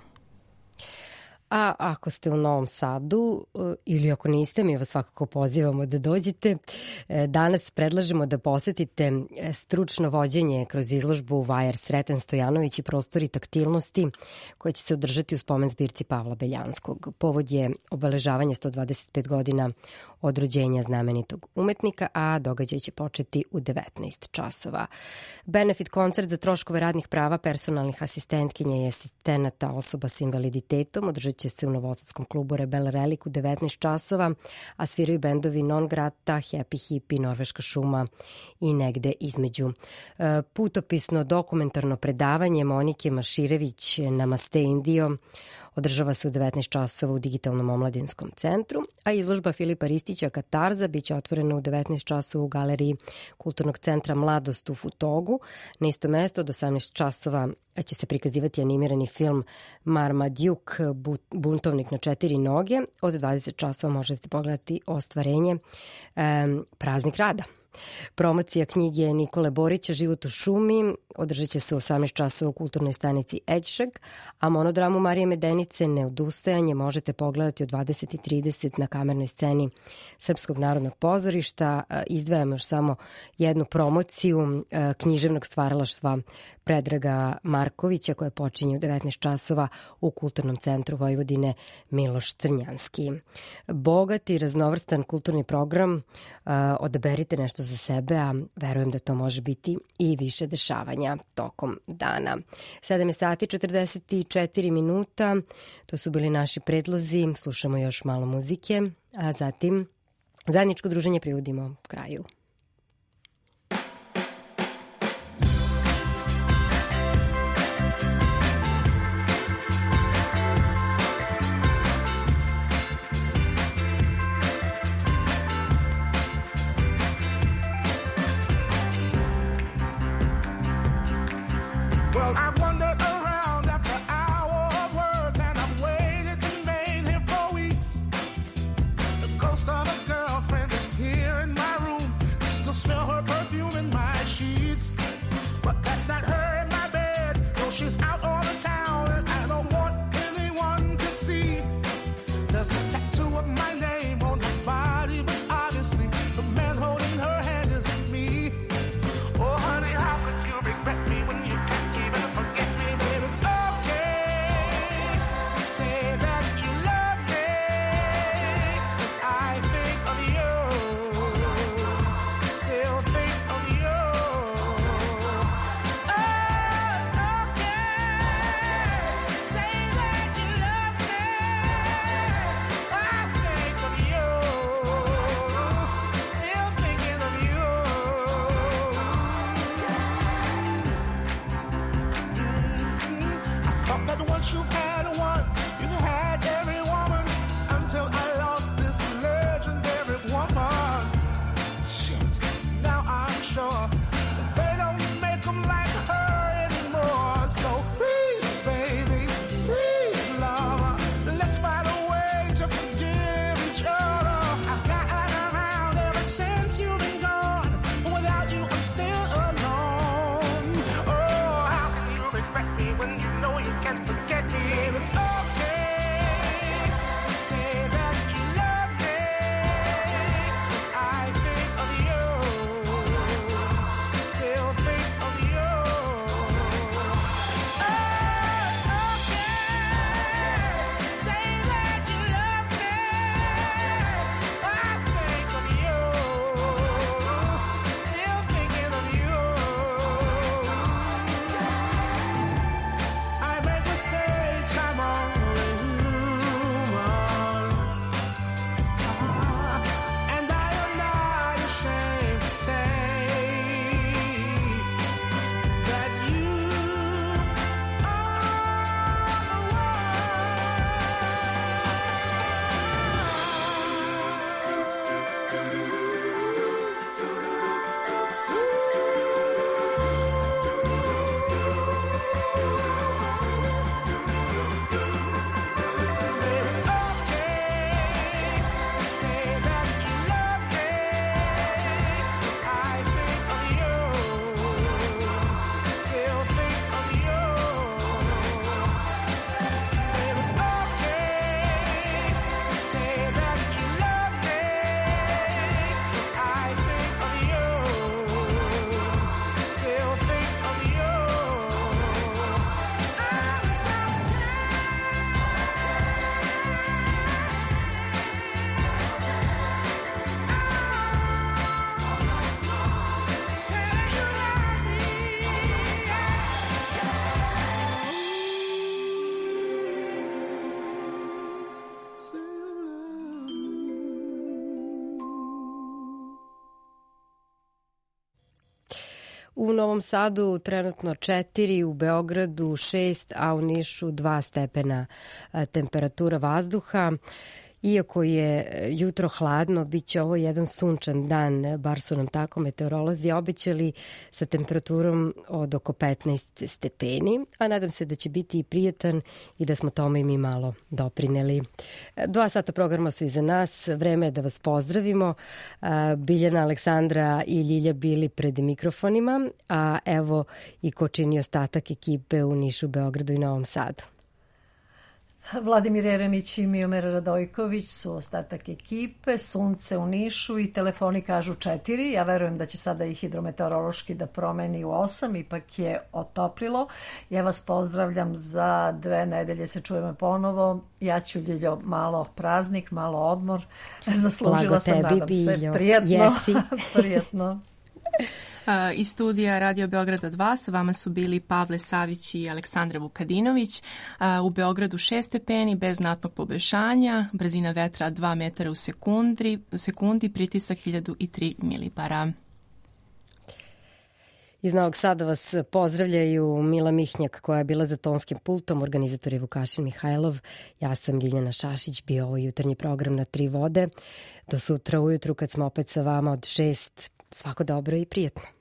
A ako ste u Novom Sadu ili ako niste, mi vas svakako pozivamo da dođete. Danas predlažemo da posetite stručno vođenje kroz izložbu Vajar Sreten Stojanović i prostori taktilnosti koje će se održati u spomen zbirci Pavla Beljanskog. Povod je obeležavanje sto dvadeset pet godina od rođenja znamenitog umetnika, a događaj će početi u devetnaest časova. Benefit koncert za troškove radnih prava personalnih asistentkinja i asistenata osoba sa invaliditetom održat će se u Novosadskom klubu Rebel Relic u devetnaest časova, a sviraju bendovi Non Grata, Happy Hippie, Norveška šuma i negde između. Putopisno dokumentarno predavanje Monike Maširević Namaste Indio održava se u devetnaest časova u Digitalnom omladinskom centru, a izložba Filipa Ristića Katarza biće otvorena u devetnaest časova u galeriji Kulturnog centra Mladost u Futogu. Na isto mesto od osamnaest časova će se prikazivati animirani film Marmaduke, buntovnik na četiri noge. Od dvadeset časova možete pogledati ostvarenje um, Praznik rada Promocija knjige Nikole Borića Život u šumi održat će se u osamnaest časova u kulturnoj stanici Eđšeg, a monodramu Marije Medenice Neodustajanje možete pogledati od dvadeset i trideset na kamernoj sceni Srpskog narodnog pozorišta. Izdvajamo još samo jednu promociju književnog stvaralaštva Predraga Markovića koja počinje u devetnaest časova u Kulturnom centru Vojvodine Miloš Crnjanski. Bogat i raznovrstan kulturni program, odaberite nešto za sebe, a verujem da to može biti i više dešavanja tokom dana. sedam je sati četrdeset četiri minuta, to su bili naši predlozi, slušamo još malo muzike, a zatim zajedničko druženje privodimo kraju. Well, I've wandered around after hour of work, and I've waited in vain here for weeks. The ghost of a girlfriend is here in my room. I still smell her perfume in my sheets, but that's not her in my bed. No, she's out on the town, and I don't want anyone to see. There's a tattoo of my name on her body, but obviously the man holding her hand isn't me. Oh, honey, how could you regret me when you can't even forget me? Babe, it's okay to say that you love me, 'cause I think of you, still think of you. Oh, it's okay to say that you love me, I think of you, still thinking of you. I thought that once you've had one, you've had every woman, until I lost this legendary woman. Shit, now I'm sure that they don't make them like her anymore. So please, baby, please, lover, let's find a way to forgive each other. I've gotten around ever since you've been gone, but without you I'm still alone. Oh, how can you regret me when you know you can't forget me? It's okay to say that you love me, 'cause I think of you, still think of you. Oh, it's okay to say that you love me, I think of you, still thinking of you. I make mistakes, I'm only human, and I am not ashamed to say that you are the U Novom Sadu trenutno četiri, u Beogradu šest, a u Nišu dva stepena temperatura vazduha. Iako je jutro hladno, bit će ovo jedan sunčan dan, bar su nam tako meteorolozi obećali, sa temperaturom od oko petnaest stepeni, a nadam se da će biti i prijetan i da smo tome i mi malo doprineli. Dva sata programa su iza nas, vreme je da vas pozdravimo. Biljana, Aleksandra i Ljilja bili pred mikrofonima, a evo i ko čini ostatak ekipe u Nišu, Beogradu i Novom Sadu. Vladimir Jeremić i Miomir Radojković su ostatak ekipe, sunce u Nišu i telefoni kažu četiri. Ja verujem da će sada i hidrometeorološki da promeni u osam, ipak je otoplilo. Ja vas pozdravljam, za dve nedelje se čujemo ponovo. Ja ću, Ljiljo, malo praznik, malo odmor. Zaslužila Blago sam, tebi, nadam se, Biljo. prijetno. Jesi. Prijetno. Uh, iz studija Radio Beograda dva sa vama su bili Pavle Savić i Aleksandra Vukadinović. Uh, u Beogradu šest stepeni, bez znatnog poboljšanja, brzina vetra dva metara u sekundi, u sekundi pritisak hiljadu tri milibara. Iz Novog Sada vas pozdravljaju Mila Mihnjak, koja je bila za tonskim pultom, organizator je Vukašin Mihajlov, ja sam Ljiljana Šašić, bio ovo jutarnji program na Tri vode. Do sutra ujutru kad smo opet sa vama od šest. Svako dobro i prijetno.